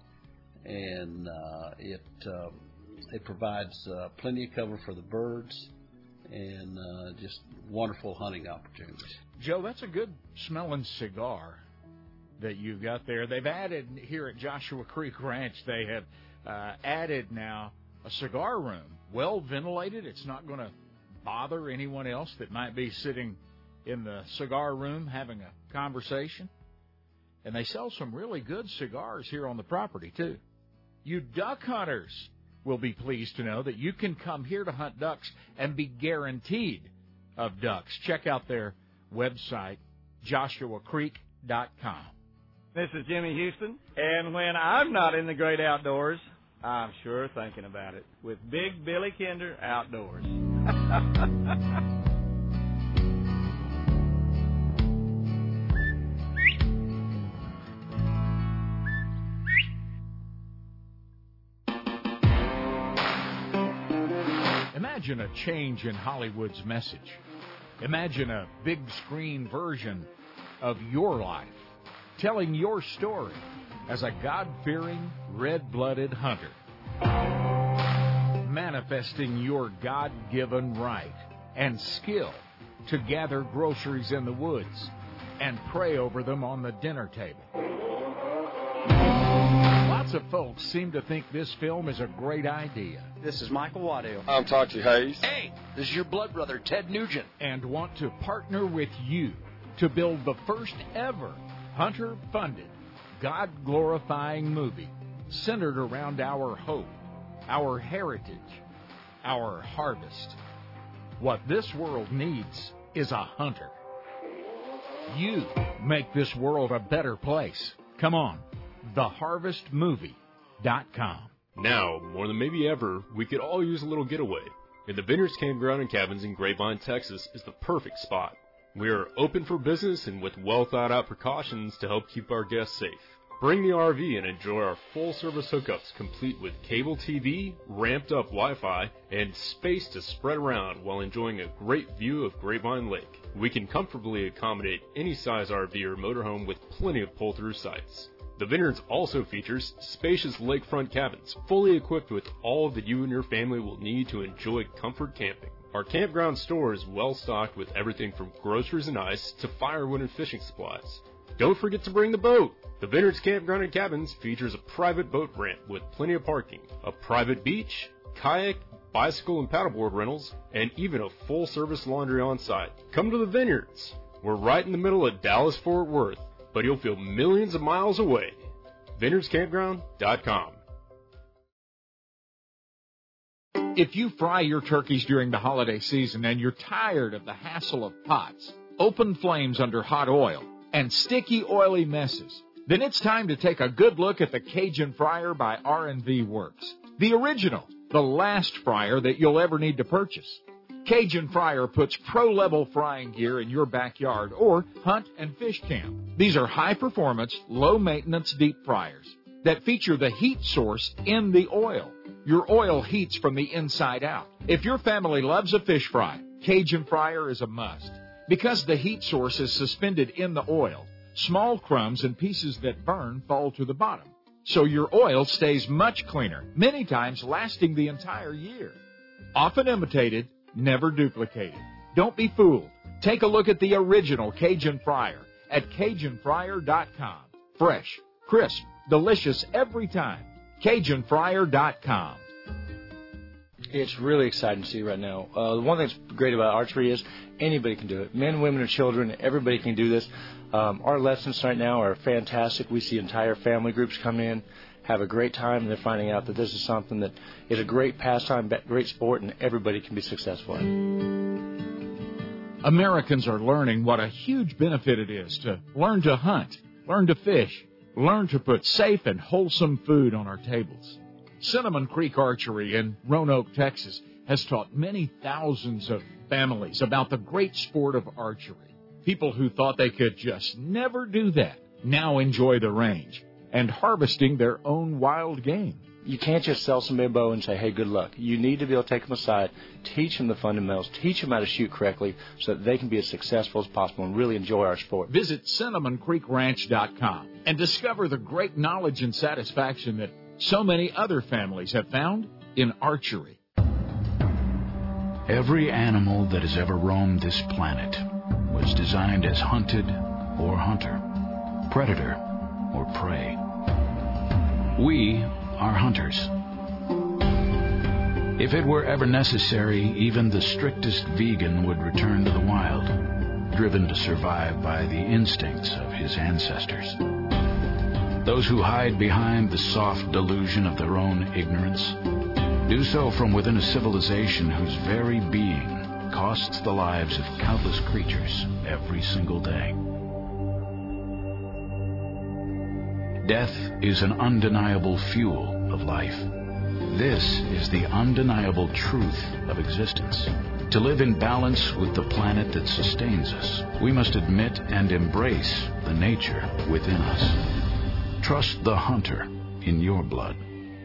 and it provides plenty of cover for the birds, and just wonderful hunting opportunities. Joe, that's a good smelling cigar that you've got there. They've added here at Joshua Creek Ranch, they have added now a cigar room, well ventilated. It's not going to bother anyone else that might be sitting in the cigar room having a conversation. And they sell some really good cigars here on the property, too. You duck hunters will be pleased to know that you can come here to hunt ducks and be guaranteed of ducks. Check out their website, joshuacreek.com. This is Jimmy Houston, and when I'm not in the great outdoors, I'm sure thinking about it with Big Billy Kinder Outdoors. Imagine a change in Hollywood's message. Imagine a big screen version of your life, telling your story as a God-fearing, red-blooded hunter, manifesting your God-given right and skill to gather groceries in the woods and pray over them on the dinner table. Lots of folks seem to think this film is a great idea. This is Michael Waddell. I'm Toxie Hayes. Hey, this is your blood brother, Ted Nugent. And want to partner with you to build the first ever hunter-funded, God-glorifying movie centered around our hope, our heritage, our harvest. What this world needs is a hunter. You make this world a better place. Come on, theharvestmovie.com. Now, more than maybe ever, we could all use a little getaway. And the Vineyards Campground and Cabins in Grapevine, Texas is the perfect spot. We are open for business and with well-thought-out precautions to help keep our guests safe. Bring the RV and enjoy our full-service hookups complete with cable TV, ramped-up Wi-Fi, and space to spread around while enjoying a great view of Grapevine Lake. We can comfortably accommodate any size RV or motorhome with plenty of pull-through sites. The Vineyards also features spacious lakefront cabins, fully equipped with all that you and your family will need to enjoy comfort camping. Our campground store is well stocked with everything from groceries and ice to firewood and fishing supplies. Don't forget to bring the boat! The Vineyards Campground and Cabins features a private boat ramp with plenty of parking, a private beach, kayak, bicycle and paddleboard rentals, and even a full-service laundry on site. Come to the Vineyards! We're right in the middle of Dallas-Fort Worth, but you'll feel millions of miles away. VineyardsCampground.com. If you fry your turkeys during the holiday season and you're tired of the hassle of pots, open flames under hot oil, and sticky, oily messes, then it's time to take a good look at the Cajun Fryer by R&V Works. The original, the last fryer that you'll ever need to purchase. Cajun Fryer puts pro-level frying gear in your backyard or hunt and fish camp. These are high-performance, low-maintenance deep fryers that feature the heat source in the oil. Your oil heats from the inside out. If your family loves a fish fry, Cajun Fryer is a must. Because the heat source is suspended in the oil, small crumbs and pieces that burn fall to the bottom. So your oil stays much cleaner, many times lasting the entire year. Often imitated, never duplicated. Don't be fooled. Take a look at the original Cajun Fryer at CajunFryer.com. Fresh, crisp, delicious every time. CajunFryer.com. It's really exciting to see right now. One thing that's great about archery is anybody can do it. Men, women, and children, everybody can do this. Our lessons right now are fantastic. We see entire family groups come in, have a great time, and they're finding out that this is something that is a great pastime, great sport, and everybody can be successful in. Americans are learning what a huge benefit it is to learn to hunt, learn to fish, learn to put safe and wholesome food on our tables. Cinnamon Creek Archery in Roanoke, Texas, has taught many thousands of families about the great sport of archery. People who thought they could just never do that now enjoy the range and harvesting their own wild game. You can't just sell somebody a bow and say, hey, good luck. You need to be able to take them aside, teach them the fundamentals, teach them how to shoot correctly so that they can be as successful as possible and really enjoy our sport. Visit CinnamonCreekRanch.com and discover the great knowledge and satisfaction that so many other families have found in archery. Every animal that has ever roamed this planet was designed as hunted or hunter, predator or prey. We are hunters. If it were ever necessary, even the strictest vegan would return to the wild, driven to survive by the instincts of his ancestors. Those who hide behind the soft delusion of their own ignorance do so from within a civilization whose very being costs the lives of countless creatures every single day. Death is an undeniable fuel of life. This is the undeniable truth of existence. To live in balance with the planet that sustains us, we must admit and embrace the nature within us. Trust the hunter in your blood.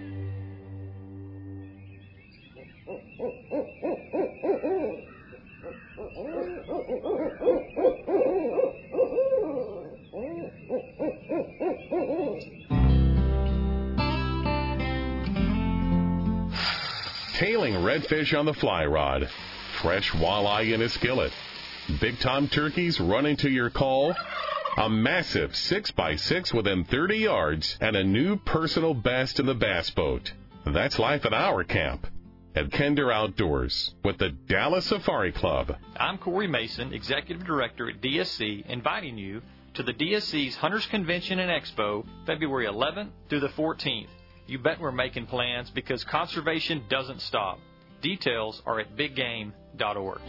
Tailing redfish on the fly rod, fresh walleye in a skillet, big tom turkeys running to your call, a massive 6x6 within 30 yards, and a new personal best in the bass boat. That's life at our camp at Kinder Outdoors with the Dallas Safari Club. I'm Corey Mason, Executive Director at DSC, inviting you to the DSC's Hunters Convention and Expo, February 11th through the 14th. You bet we're making plans because conservation doesn't stop. Details are at biggame.org.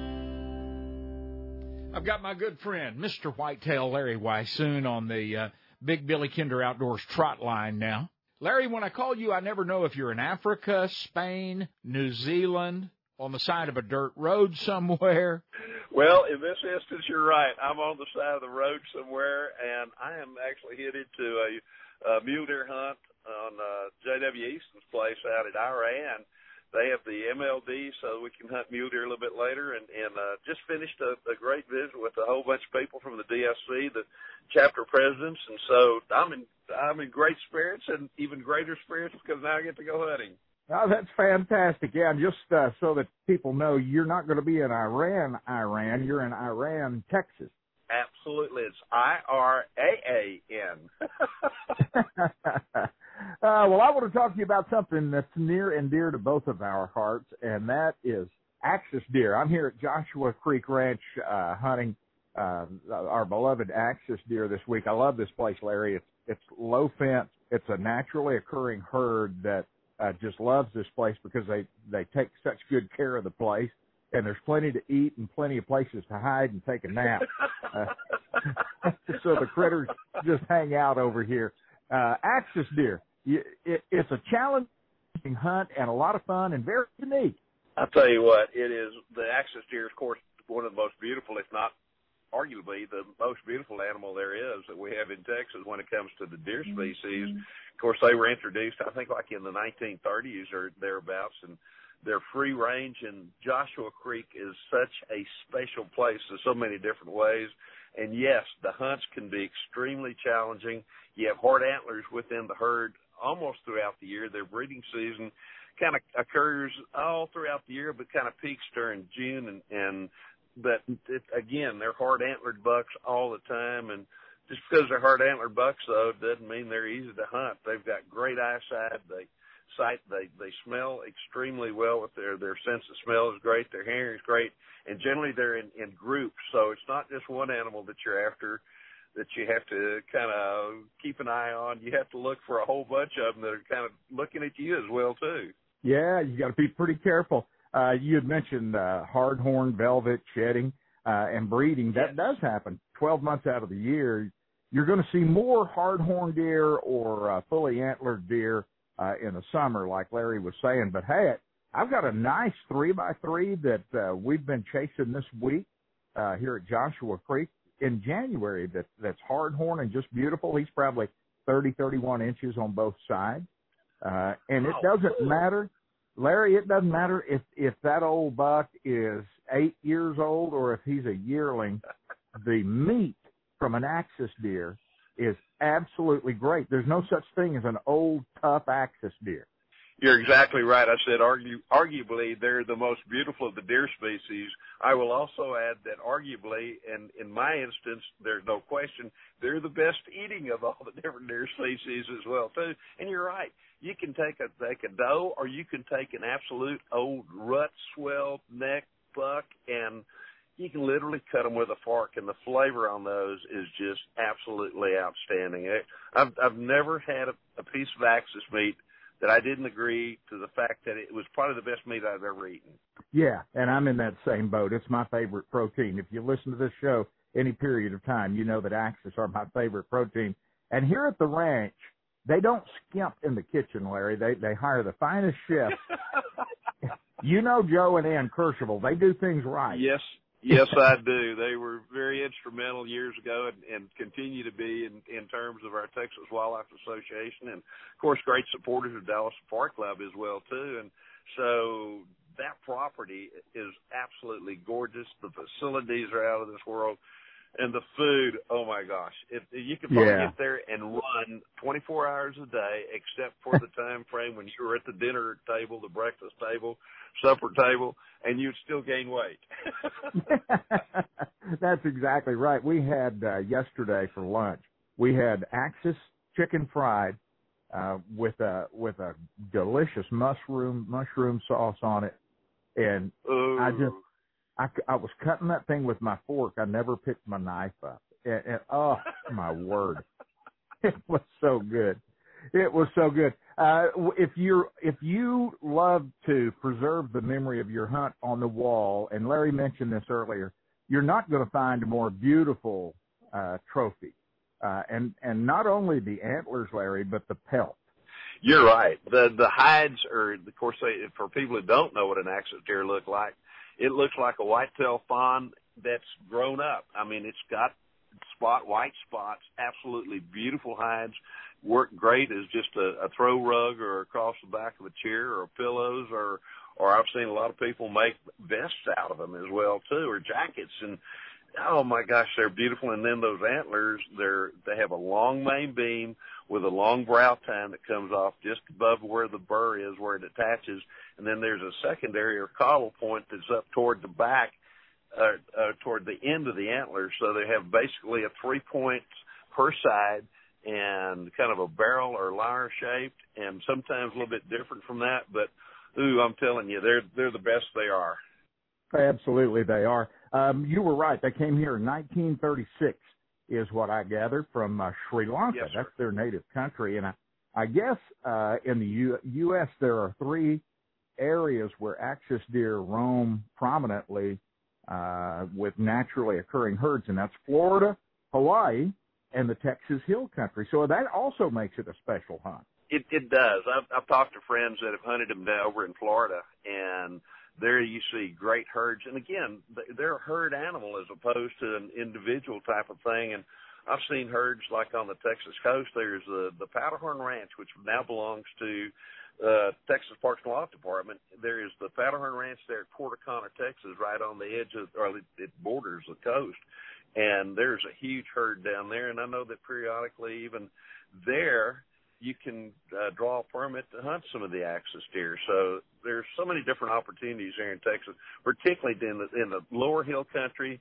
I've got my good friend, Mr. Whitetail Larry Weissoon, on the Big Billy Kinder Outdoors trot line now. Larry, when I call you, I never know if you're in Africa, Spain, New Zealand, on the side of a dirt road somewhere. Well, in this instance, you're right. I'm on the side of the road somewhere, and I am actually headed to a mule deer hunt on J.W. Easton's place out at Iran. They have the MLD, so we can hunt mule deer a little bit later, and just finished a great visit with a whole bunch of people from the DSC, the chapter presidents, and so I'm in great spirits and even greater spirits because now I get to go hunting. Oh, that's fantastic. Yeah, and just so that people know, you're not going to be in Iran. You're in Iran, Texas. Absolutely. It's IRAAN. Well, I want to talk to you about something that's near and dear to both of our hearts, and that is axis deer. I'm here at Joshua Creek Ranch hunting our beloved axis deer this week. I love this place, Larry. It's low fence. It's a naturally occurring herd that just loves this place because they take such good care of the place, and there's plenty to eat and plenty of places to hide and take a nap. So the critters just hang out over here. Axis deer. It's a challenging hunt and a lot of fun and very unique. I'll tell you what, it is. The axis deer is, of course, one of the most beautiful, if not arguably the most beautiful animal there is that we have in Texas when it comes to the deer species. Of course, they were introduced, I think, like in the 1930s or thereabouts, and they're free range, and Joshua Creek is such a special place in so many different ways. And yes, the hunts can be extremely challenging. You have hard antlers within the herd almost throughout the year. Their breeding season kind of occurs all throughout the year, but kind of peaks during June. But again, they're hard antlered bucks all the time. And just because they're hard antlered bucks, though, doesn't mean they're easy to hunt. They've got great eyesight. They smell extremely well with their sense of smell is great. Their hearing is great. And generally they're in groups. So it's not just one animal that you're after that you have to kind of keep an eye on. You have to look for a whole bunch of them that are kind of looking at you as well, too. Yeah, you got to be pretty careful. You had mentioned hardhorn, velvet, shedding, and breeding. That does happen 12 months out of the year. You're going to see more hardhorn deer or fully antlered deer in the summer, like Larry was saying. But, hey, I've got a nice 3x3 that we've been chasing this week here at Joshua Creek in January that's hardhorn and just beautiful. He's probably 30, 31 inches on both sides. And it doesn't matter, Larry, it doesn't matter if that old buck is 8 years old or if he's a yearling. The meat from an axis deer is absolutely great. There's no such thing as an old, tough axis deer. You're exactly right. I said arguably they're the most beautiful of the deer species. I will also add that arguably, and in my instance, there's no question, they're the best eating of all the different deer species as well too. And you're right. You can take a doe, or you can take an absolute old rut swell neck buck, and you can literally cut them with a fork, and the flavor on those is just absolutely outstanding. I've never had a piece of axis meat that I didn't agree to the fact that it was probably the best meat I've ever eaten. Yeah, and I'm in that same boat. It's my favorite protein. If you listen to this show any period of time, you know that axis are my favorite protein. And here at the ranch, they don't skimp in the kitchen, Larry. They hire the finest chefs. You know Joe and Ann Kercheval. They do things right. Yes, I do. They were very instrumental years ago and continue to be in terms of our Texas Wildlife Association, and, of course, great supporters of Dallas Safari Club as well, too. And so that property is absolutely gorgeous. The facilities are out of this world. And the food, oh, my gosh. You can probably get there and run 24 hours a day, except for the time frame when you were at the dinner table, the breakfast table, supper table, and you'd still gain weight. That's exactly right. We had yesterday for lunch, we had Axis chicken fried with a delicious mushroom sauce on it. And I was cutting that thing with my fork. I never picked my knife up. And oh, my word. It was so good. It was so good. If you love to preserve the memory of your hunt on the wall, and Larry mentioned this earlier, you're not going to find a more beautiful trophy. And not only the antlers, Larry, but the pelt. You're right. The hides are, of course, for people who don't know what an axis deer look like, it looks like a whitetail fawn that's grown up. I mean, it's got white spots, absolutely beautiful hides, work great as just a throw rug or across the back of a chair or pillows, or I've seen a lot of people make vests out of them as well too, or jackets. And oh my gosh, they're beautiful. And then those antlers, they have a long main beam with a long brow tine that comes off just above where the burr is, where it attaches. And then there's a secondary or caudal point that's up toward the back, toward the end of the antlers. So they have basically a 3 points per side and kind of a barrel or lyre shaped, and sometimes a little bit different from that. But, I'm telling you, they're the best they are. Absolutely, they are. You were right. They came here in 1936, is what I gathered, from Sri Lanka. Yes, that's their native country. And I guess in the U.S. there are 3 areas where axis deer roam prominently with naturally occurring herds, and that's Florida, Hawaii, and the Texas Hill Country. So that also makes it a special hunt. It does. I've talked to friends that have hunted them down over in Florida, and there you see great herds. And again, they're a herd animal as opposed to an individual type of thing. And I've seen herds like on the Texas coast. There's the Powderhorn Ranch, which now belongs to Texas Parks and Wildlife Department. There is the Powderhorn Ranch there at Port O'Connor, Texas, right on the edge of, or it borders the coast. And there's a huge herd down there. And I know that periodically, even there, you can draw a permit to hunt some of the axis deer. So there's so many different opportunities here in Texas, particularly in the lower hill country.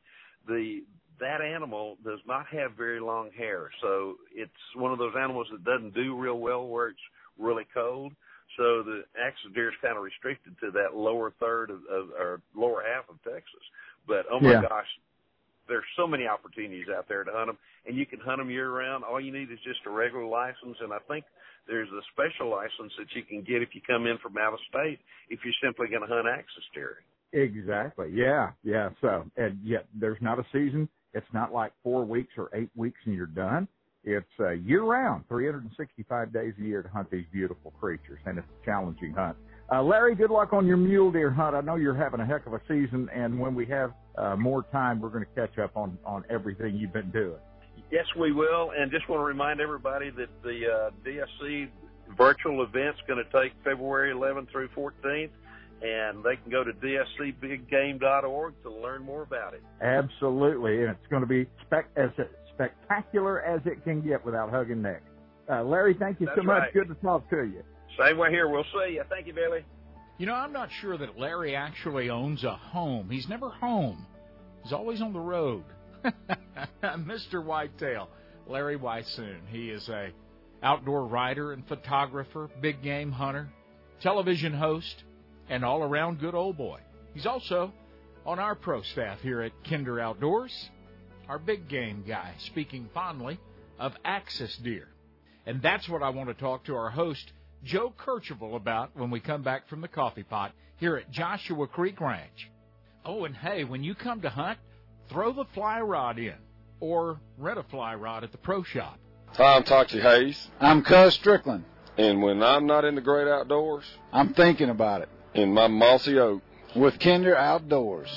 That animal does not have very long hair. So it's one of those animals that doesn't do real well where it's really cold. So the axis deer is kind of restricted to that lower third or lower half of Texas. But, oh, my gosh, there's so many opportunities out there to hunt them, and you can hunt them year-round. All you need is just a regular license, and I think there's a special license that you can get if you come in from out of state if you're simply going to hunt axis deer. Exactly. Yeah. So, and yet there's not a season. It's not like 4 weeks or 8 weeks and you're done. It's year-round, 365 days a year to hunt these beautiful creatures, and it's a challenging hunt. Larry, good luck on your mule deer hunt. I know you're having a heck of a season, and when we have more time, we're going to catch up on everything you've been doing. Yes, we will, and just want to remind everybody that the DSC virtual event's going to take February 11th through 14th, and they can go to dscbiggame.org to learn more about it. Absolutely, and it's going to be as spectacular as it can get without hugging necks. Larry, thank you so much. Right. Good to talk to you. Same way here. We'll see you. Thank you, Billy. You know, I'm not sure that Larry actually owns a home. He's never home. He's always on the road. Mr. Whitetail, Larry Weissoon. He is a outdoor writer and photographer, big game hunter, television host, and all-around good old boy. He's also on our pro staff here at Kinder Outdoors, our big game guy, speaking fondly of axis deer. And that's what I want to talk to our host, Joe Kercheval, about when we come back from the coffee pot here at Joshua Creek Ranch. Oh, and hey, when you come to hunt, throw the fly rod in or rent a fly rod at the pro shop. Tom Toxie Hayes. I'm Cuz Strickland. And when I'm not in the great outdoors, I'm thinking about it. In my mossy oak. With Kinder Outdoors.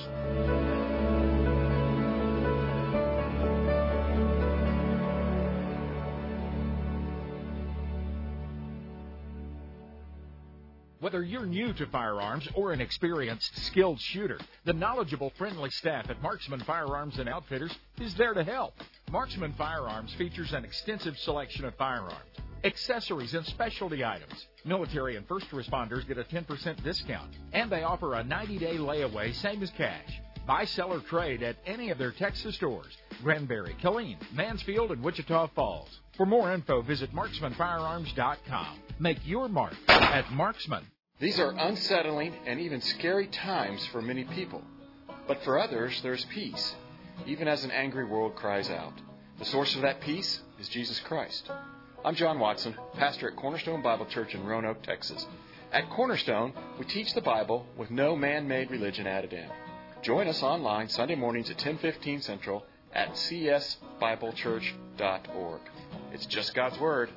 Whether you're new to firearms or an experienced, skilled shooter, the knowledgeable, friendly staff at Marksman Firearms and Outfitters is there to help. Marksman Firearms features an extensive selection of firearms, accessories, and specialty items. Military and first responders get a 10% discount, and they offer a 90-day layaway, same as cash. Buy, sell, or trade at any of their Texas stores, Granbury, Killeen, Mansfield, and Wichita Falls. For more info, visit marksmanfirearms.com. Make your mark at Marksman. These are unsettling and even scary times for many people. But for others, there's peace, even as an angry world cries out. The source of that peace is Jesus Christ. I'm John Watson, pastor at Cornerstone Bible Church in Roanoke, Texas. At Cornerstone, we teach the Bible with no man-made religion added in. Join us online Sunday mornings at 10:15 Central at csbiblechurch.org. It's just God's Word,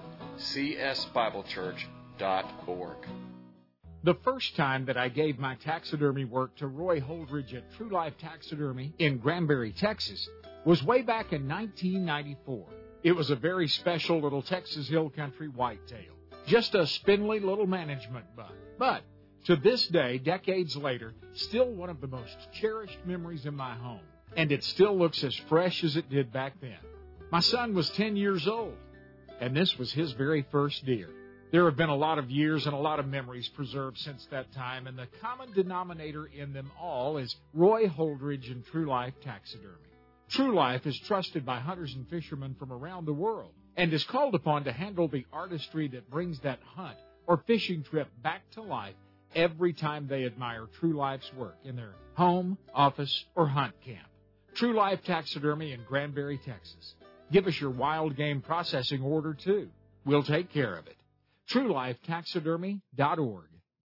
csbiblechurch.org. The first time that I gave my taxidermy work to Roy Holdridge at True Life Taxidermy in Granbury, Texas, was way back in 1994. It was a very special little Texas Hill Country whitetail. Just a spindly little management bug. But to this day, decades later, still one of the most cherished memories in my home. And it still looks as fresh as it did back then. My son was 10 years old, and this was his very first deer. There have been a lot of years and a lot of memories preserved since that time, and the common denominator in them all is Roy Holdridge and True Life Taxidermy. True Life is trusted by hunters and fishermen from around the world and is called upon to handle the artistry that brings that hunt or fishing trip back to life every time they admire True Life's work in their home, office, or hunt camp. True Life Taxidermy in Granbury, Texas. Give us your wild game processing order, too. We'll take care of it. TrueLifeTaxidermy.org.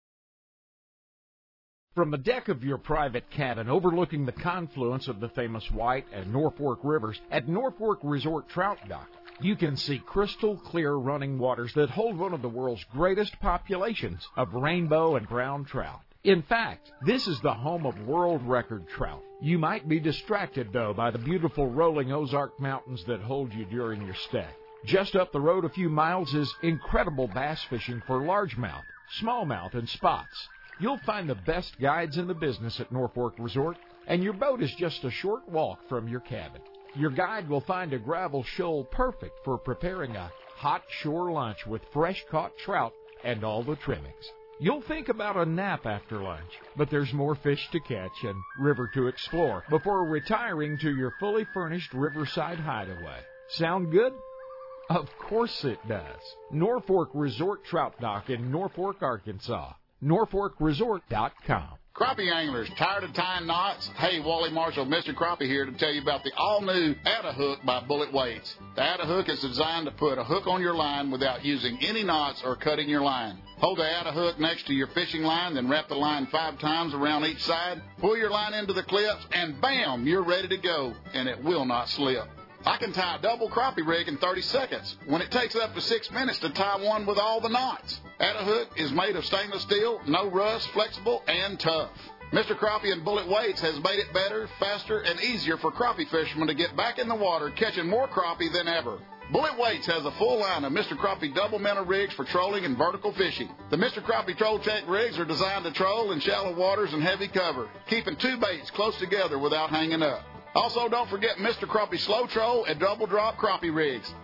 From the deck of your private cabin overlooking the confluence of the famous White and Norfork rivers at Norfork Resort Trout Dock, you can see crystal clear running waters that hold one of the world's greatest populations of rainbow and brown trout. In fact, this is the home of world record trout. You might be distracted, though, by the beautiful rolling Ozark Mountains that hold you during your stay. Just up the road a few miles is incredible bass fishing for largemouth, smallmouth, and spots. You'll find the best guides in the business at Norfork Resort, and your boat is just a short walk from your cabin. Your guide will find a gravel shoal perfect for preparing a hot shore lunch with fresh-caught trout and all the trimmings. You'll think about a nap after lunch, but there's more fish to catch and river to explore before retiring to your fully furnished riverside hideaway. Sound good? Of course it does. Norfork Resort Trout Dock in Norfork, Arkansas. NorforkResort.com. Crappie anglers, tired of tying knots? Hey, Wally Marshall, Mr. Crappie here to tell you about the all-new Atta-Hook by Bullet Weights. The Atta-Hook is designed to put a hook on your line without using any knots or cutting your line. Hold the Atta-Hook next to your fishing line, then wrap the line 5 times around each side. Pull your line into the clips, and bam, you're ready to go, and it will not slip. I can tie a double crappie rig in 30 seconds when it takes up to 6 minutes to tie one with all the knots. Atta-Hook is made of stainless steel, no rust, flexible, and tough. Mr. Crappie and Bullet Weights has made it better, faster, and easier for crappie fishermen to get back in the water catching more crappie than ever. Bullet Weights has a full line of Mr. Crappie double minnow rigs for trolling and vertical fishing. The Mr. Crappie Troll Tech rigs are designed to troll in shallow waters and heavy cover, keeping 2 baits close together without hanging up. Also, don't forget Mr. Crappie Slow Troll and Double Drop Crappie rigs.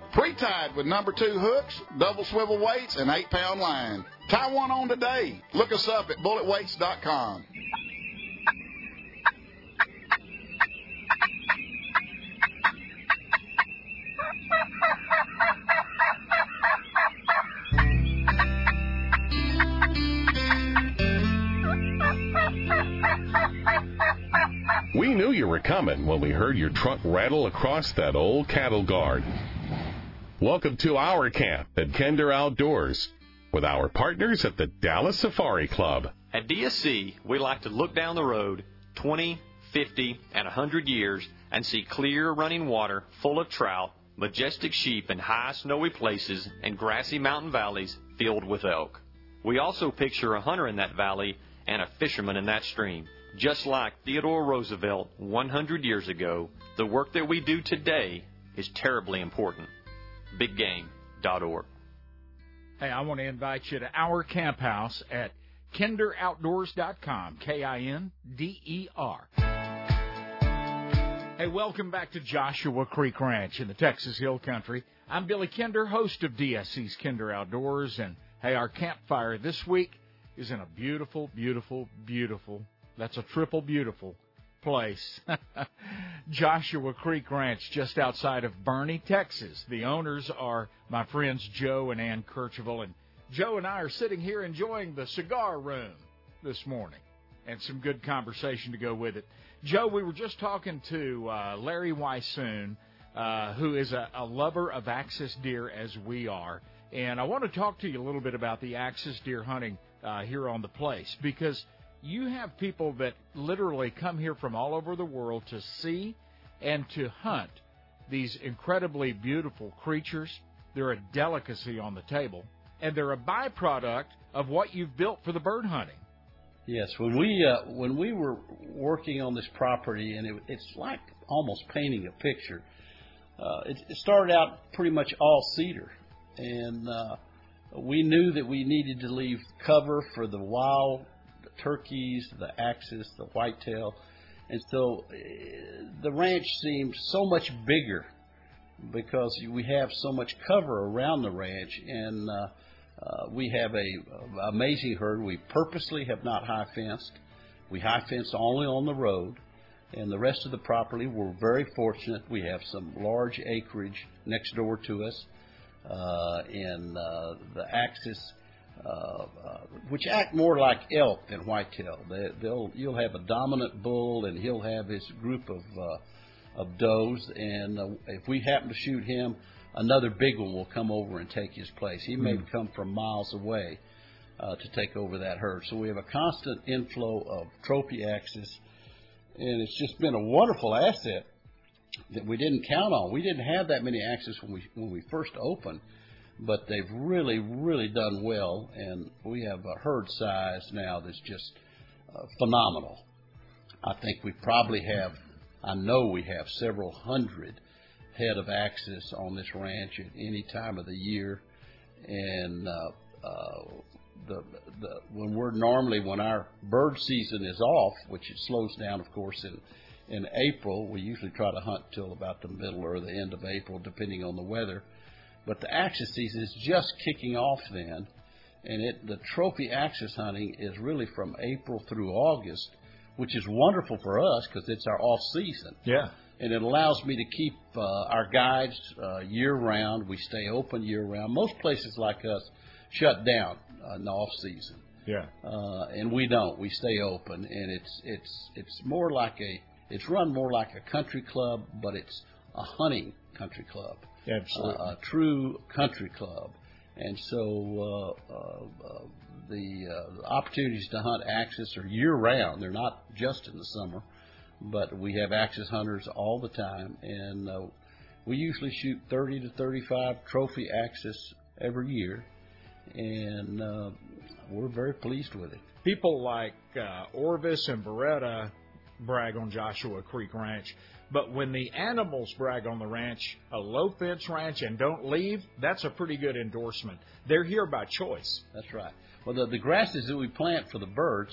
Pre-tied with number 2 hooks, double swivel weights, and 8-pound line. Tie one on today. Look us up at bulletweights.com. We knew you were coming when we heard your truck rattle across that old cattle guard. Welcome to our camp at Kinder Outdoors with our partners at the Dallas Safari Club. At DSC, we like to look down the road 20, 50, and 100 years and see clear running water full of trout, majestic sheep in high snowy places, and grassy mountain valleys filled with elk. We also picture a hunter in that valley and a fisherman in that stream. Just like Theodore Roosevelt 100 years ago, the work that we do today is terribly important. BigGame.org. Hey, I want to invite you to our camp house at kinderoutdoors.com, KINDER. Hey, welcome back to Joshua Creek Ranch in the Texas Hill Country. I'm Billy Kinder, host of DSC's Kinder Outdoors, and hey, our campfire this week is in a beautiful, beautiful, beautiful, that's a triple beautiful place. Joshua Creek Ranch, just outside of Boerne, Texas. The owners are my friends Joe and Ann Kercheval, and Joe and I are sitting here enjoying the cigar room this morning and some good conversation to go with it. Joe, we were just talking to Larry Weissoon, who is a lover of axis deer as we are, and I want to talk to you a little bit about the axis deer hunting here on the place, because you have people that literally come here from all over the world to see and to hunt these incredibly beautiful creatures. They're a delicacy on the table, and they're a byproduct of what you've built for the bird hunting. Yes, when we were working on this property, and it's like almost painting a picture. It started out pretty much all cedar, and we knew that we needed to leave cover for the wild turkeys, the axis, the whitetail, and so the ranch seemed so much bigger because we have so much cover around the ranch, and we have a amazing herd. We purposely have not high fenced. We high fence only on the road, and the rest of the property we're very fortunate. We have some large acreage next door to us, and the axis, which act more like elk than whitetail. You'll have a dominant bull, and he'll have his group of does, and if we happen to shoot him, another big one will come over and take his place. He may come from miles away to take over that herd. So we have a constant inflow of trophy axis, and it's just been a wonderful asset that we didn't count on. We didn't have that many axis when we first opened, but they've really, really done well, and we have a herd size now that's just phenomenal. I think we probably have, I know we have several hundred head of axis on this ranch at any time of the year, and when our bird season is off, which it slows down, of course, in April, we usually try to hunt till about the middle or the end of April, depending on the weather. But the axis season is just kicking off then, and the trophy axis hunting is really from April through August, which is wonderful for us because it's our off season. Yeah. And it allows me to keep our guides year-round. We stay open year-round. Most places like us shut down in the off-season. Yeah. And we don't. We stay open, and it's more like it's run more like a country club, but it's a hunting country club. Absolutely. A true country club. And so the opportunities to hunt axis are year-round. They're not just in the summer. But we have axis hunters all the time, and we usually shoot 30 to 35 trophy axis every year, and we're very pleased with it. People like Orvis and Beretta brag on Joshua Creek Ranch, but when the animals brag on the ranch, a low-fence ranch, and don't leave, that's a pretty good endorsement. They're here by choice. That's right. Well, the grasses that we plant for the birds,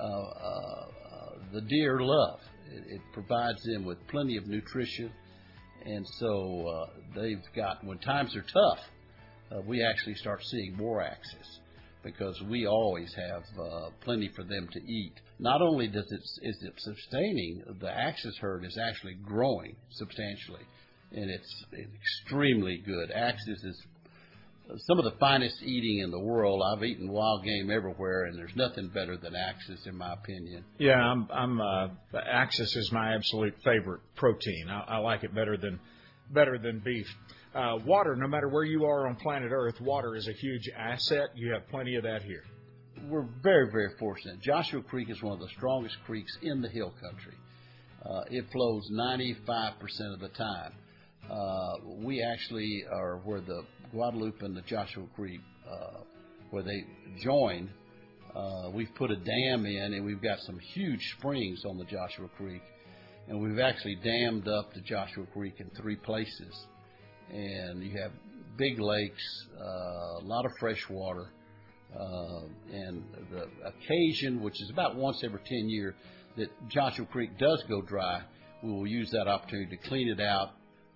the deer love. It provides them with plenty of nutrition, And so they've got, when times are tough, we actually start seeing more axis because we always have plenty for them to eat. Not only is it sustaining, the axis herd is actually growing substantially, and it's extremely good. Axis is some of the finest eating in the world. I've eaten wild game everywhere, and there's nothing better than Axis, in my opinion. Yeah, Axis is my absolute favorite protein. I like it better than beef. Water, no matter where you are on planet Earth, water is a huge asset. You have plenty of that here. We're very, very fortunate. Joshua Creek is one of the strongest creeks in the hill country. It flows 95% of the time. We actually are where the Guadalupe and the Joshua Creek, where they join. We've put a dam in, and we've got some huge springs on the Joshua Creek, and we've actually dammed up the Joshua Creek in 3 places. And you have big lakes, a lot of fresh water, and the occasion, which is about once every 10 years, that Joshua Creek does go dry, we will use that opportunity to clean it out,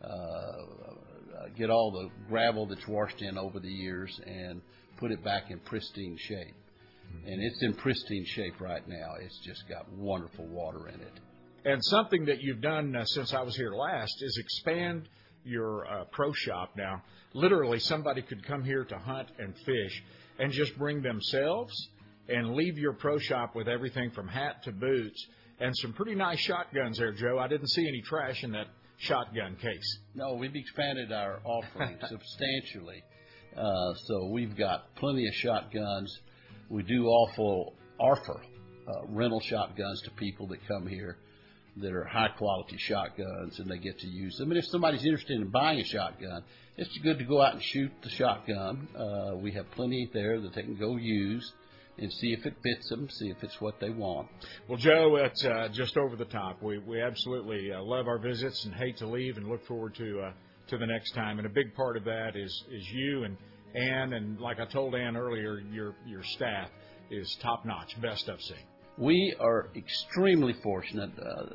get all the gravel that's washed in over the years, and put it back in pristine shape. And it's in pristine shape right now. It's just got wonderful water in it. And something that you've done since I was here last is expand your pro shop now. Literally, somebody could come here to hunt and fish and just bring themselves and leave your pro shop with everything from hat to boots and some pretty nice shotguns there, Joe. I didn't see any trash in that shotgun case. No, we've expanded our offering substantially. So we've got plenty of shotguns. We do offer rental shotguns to people that come here that are high-quality shotguns, and they get to use them. And if somebody's interested in buying a shotgun, it's good to go out and shoot the shotgun. We have plenty there that they can go use and see if it fits them, see if it's what they want. Well, Joe, it's just over the top. We absolutely love our visits and hate to leave and look forward to the next time. And a big part of that is you and Ann, and like I told Ann earlier, your staff is top-notch, best I've seen. We are extremely fortunate.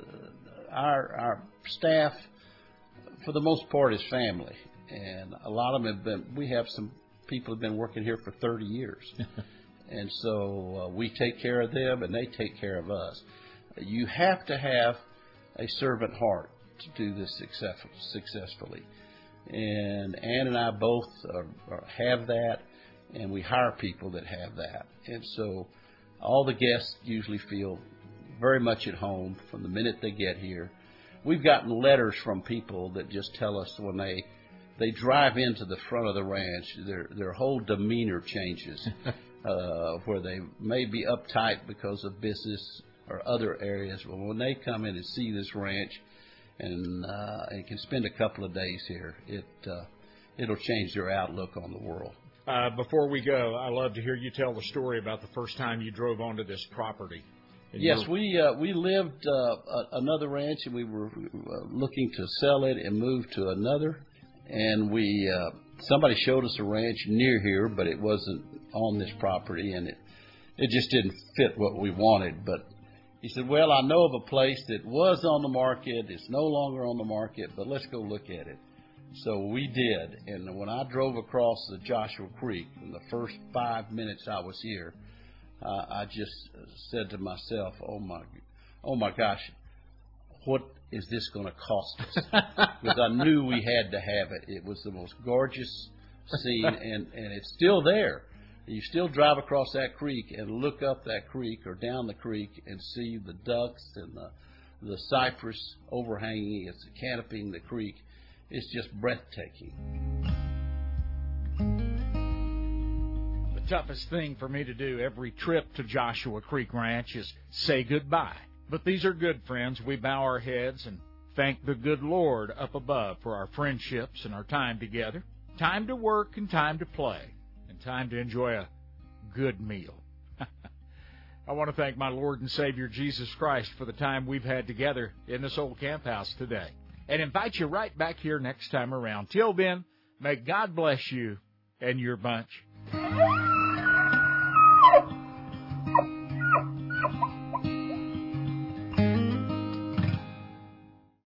Our staff, for the most part, is family, and a lot of them we have some people who have been working here for 30 years. And so we take care of them, and they take care of us. You have to have a servant heart to do this successfully. And Ann and I both have that, and we hire people that have that. And so all the guests usually feel very much at home from the minute they get here. We've gotten letters from people that just tell us when they drive into the front of the ranch, their whole demeanor changes. Where they may be uptight because of business or other areas. But when they come in and see this ranch and can spend a couple of days here, it'll change their outlook on the world. Before we go, I love to hear you tell the story about the first time you drove onto this property. Yes, we lived another ranch, and we were looking to sell it and move to another. And somebody showed us a ranch near here, but it wasn't on this property, and it just didn't fit what we wanted. But he said, well, I know of a place that was on the market. It's no longer on the market, but let's go look at it. So we did. And when I drove across the Joshua Creek, in the first 5 minutes I was here, I just said to myself, oh my gosh, what is this going to cost us? Because I knew we had to have it. It was the most gorgeous scene, and it's still there. You still drive across that creek and look up that creek or down the creek and see the ducks and the cypress overhanging. It's canopying the creek. It's just breathtaking. The toughest thing for me to do every trip to Joshua Creek Ranch is say goodbye. But these are good friends. We bow our heads and thank the good Lord up above for our friendships and our time together. Time to work and time to play. Time to enjoy a good meal. I want to thank my Lord and Savior Jesus Christ for the time we've had together in this old camp house today, and invite you right back here next time around. Till then, may God bless you and your bunch.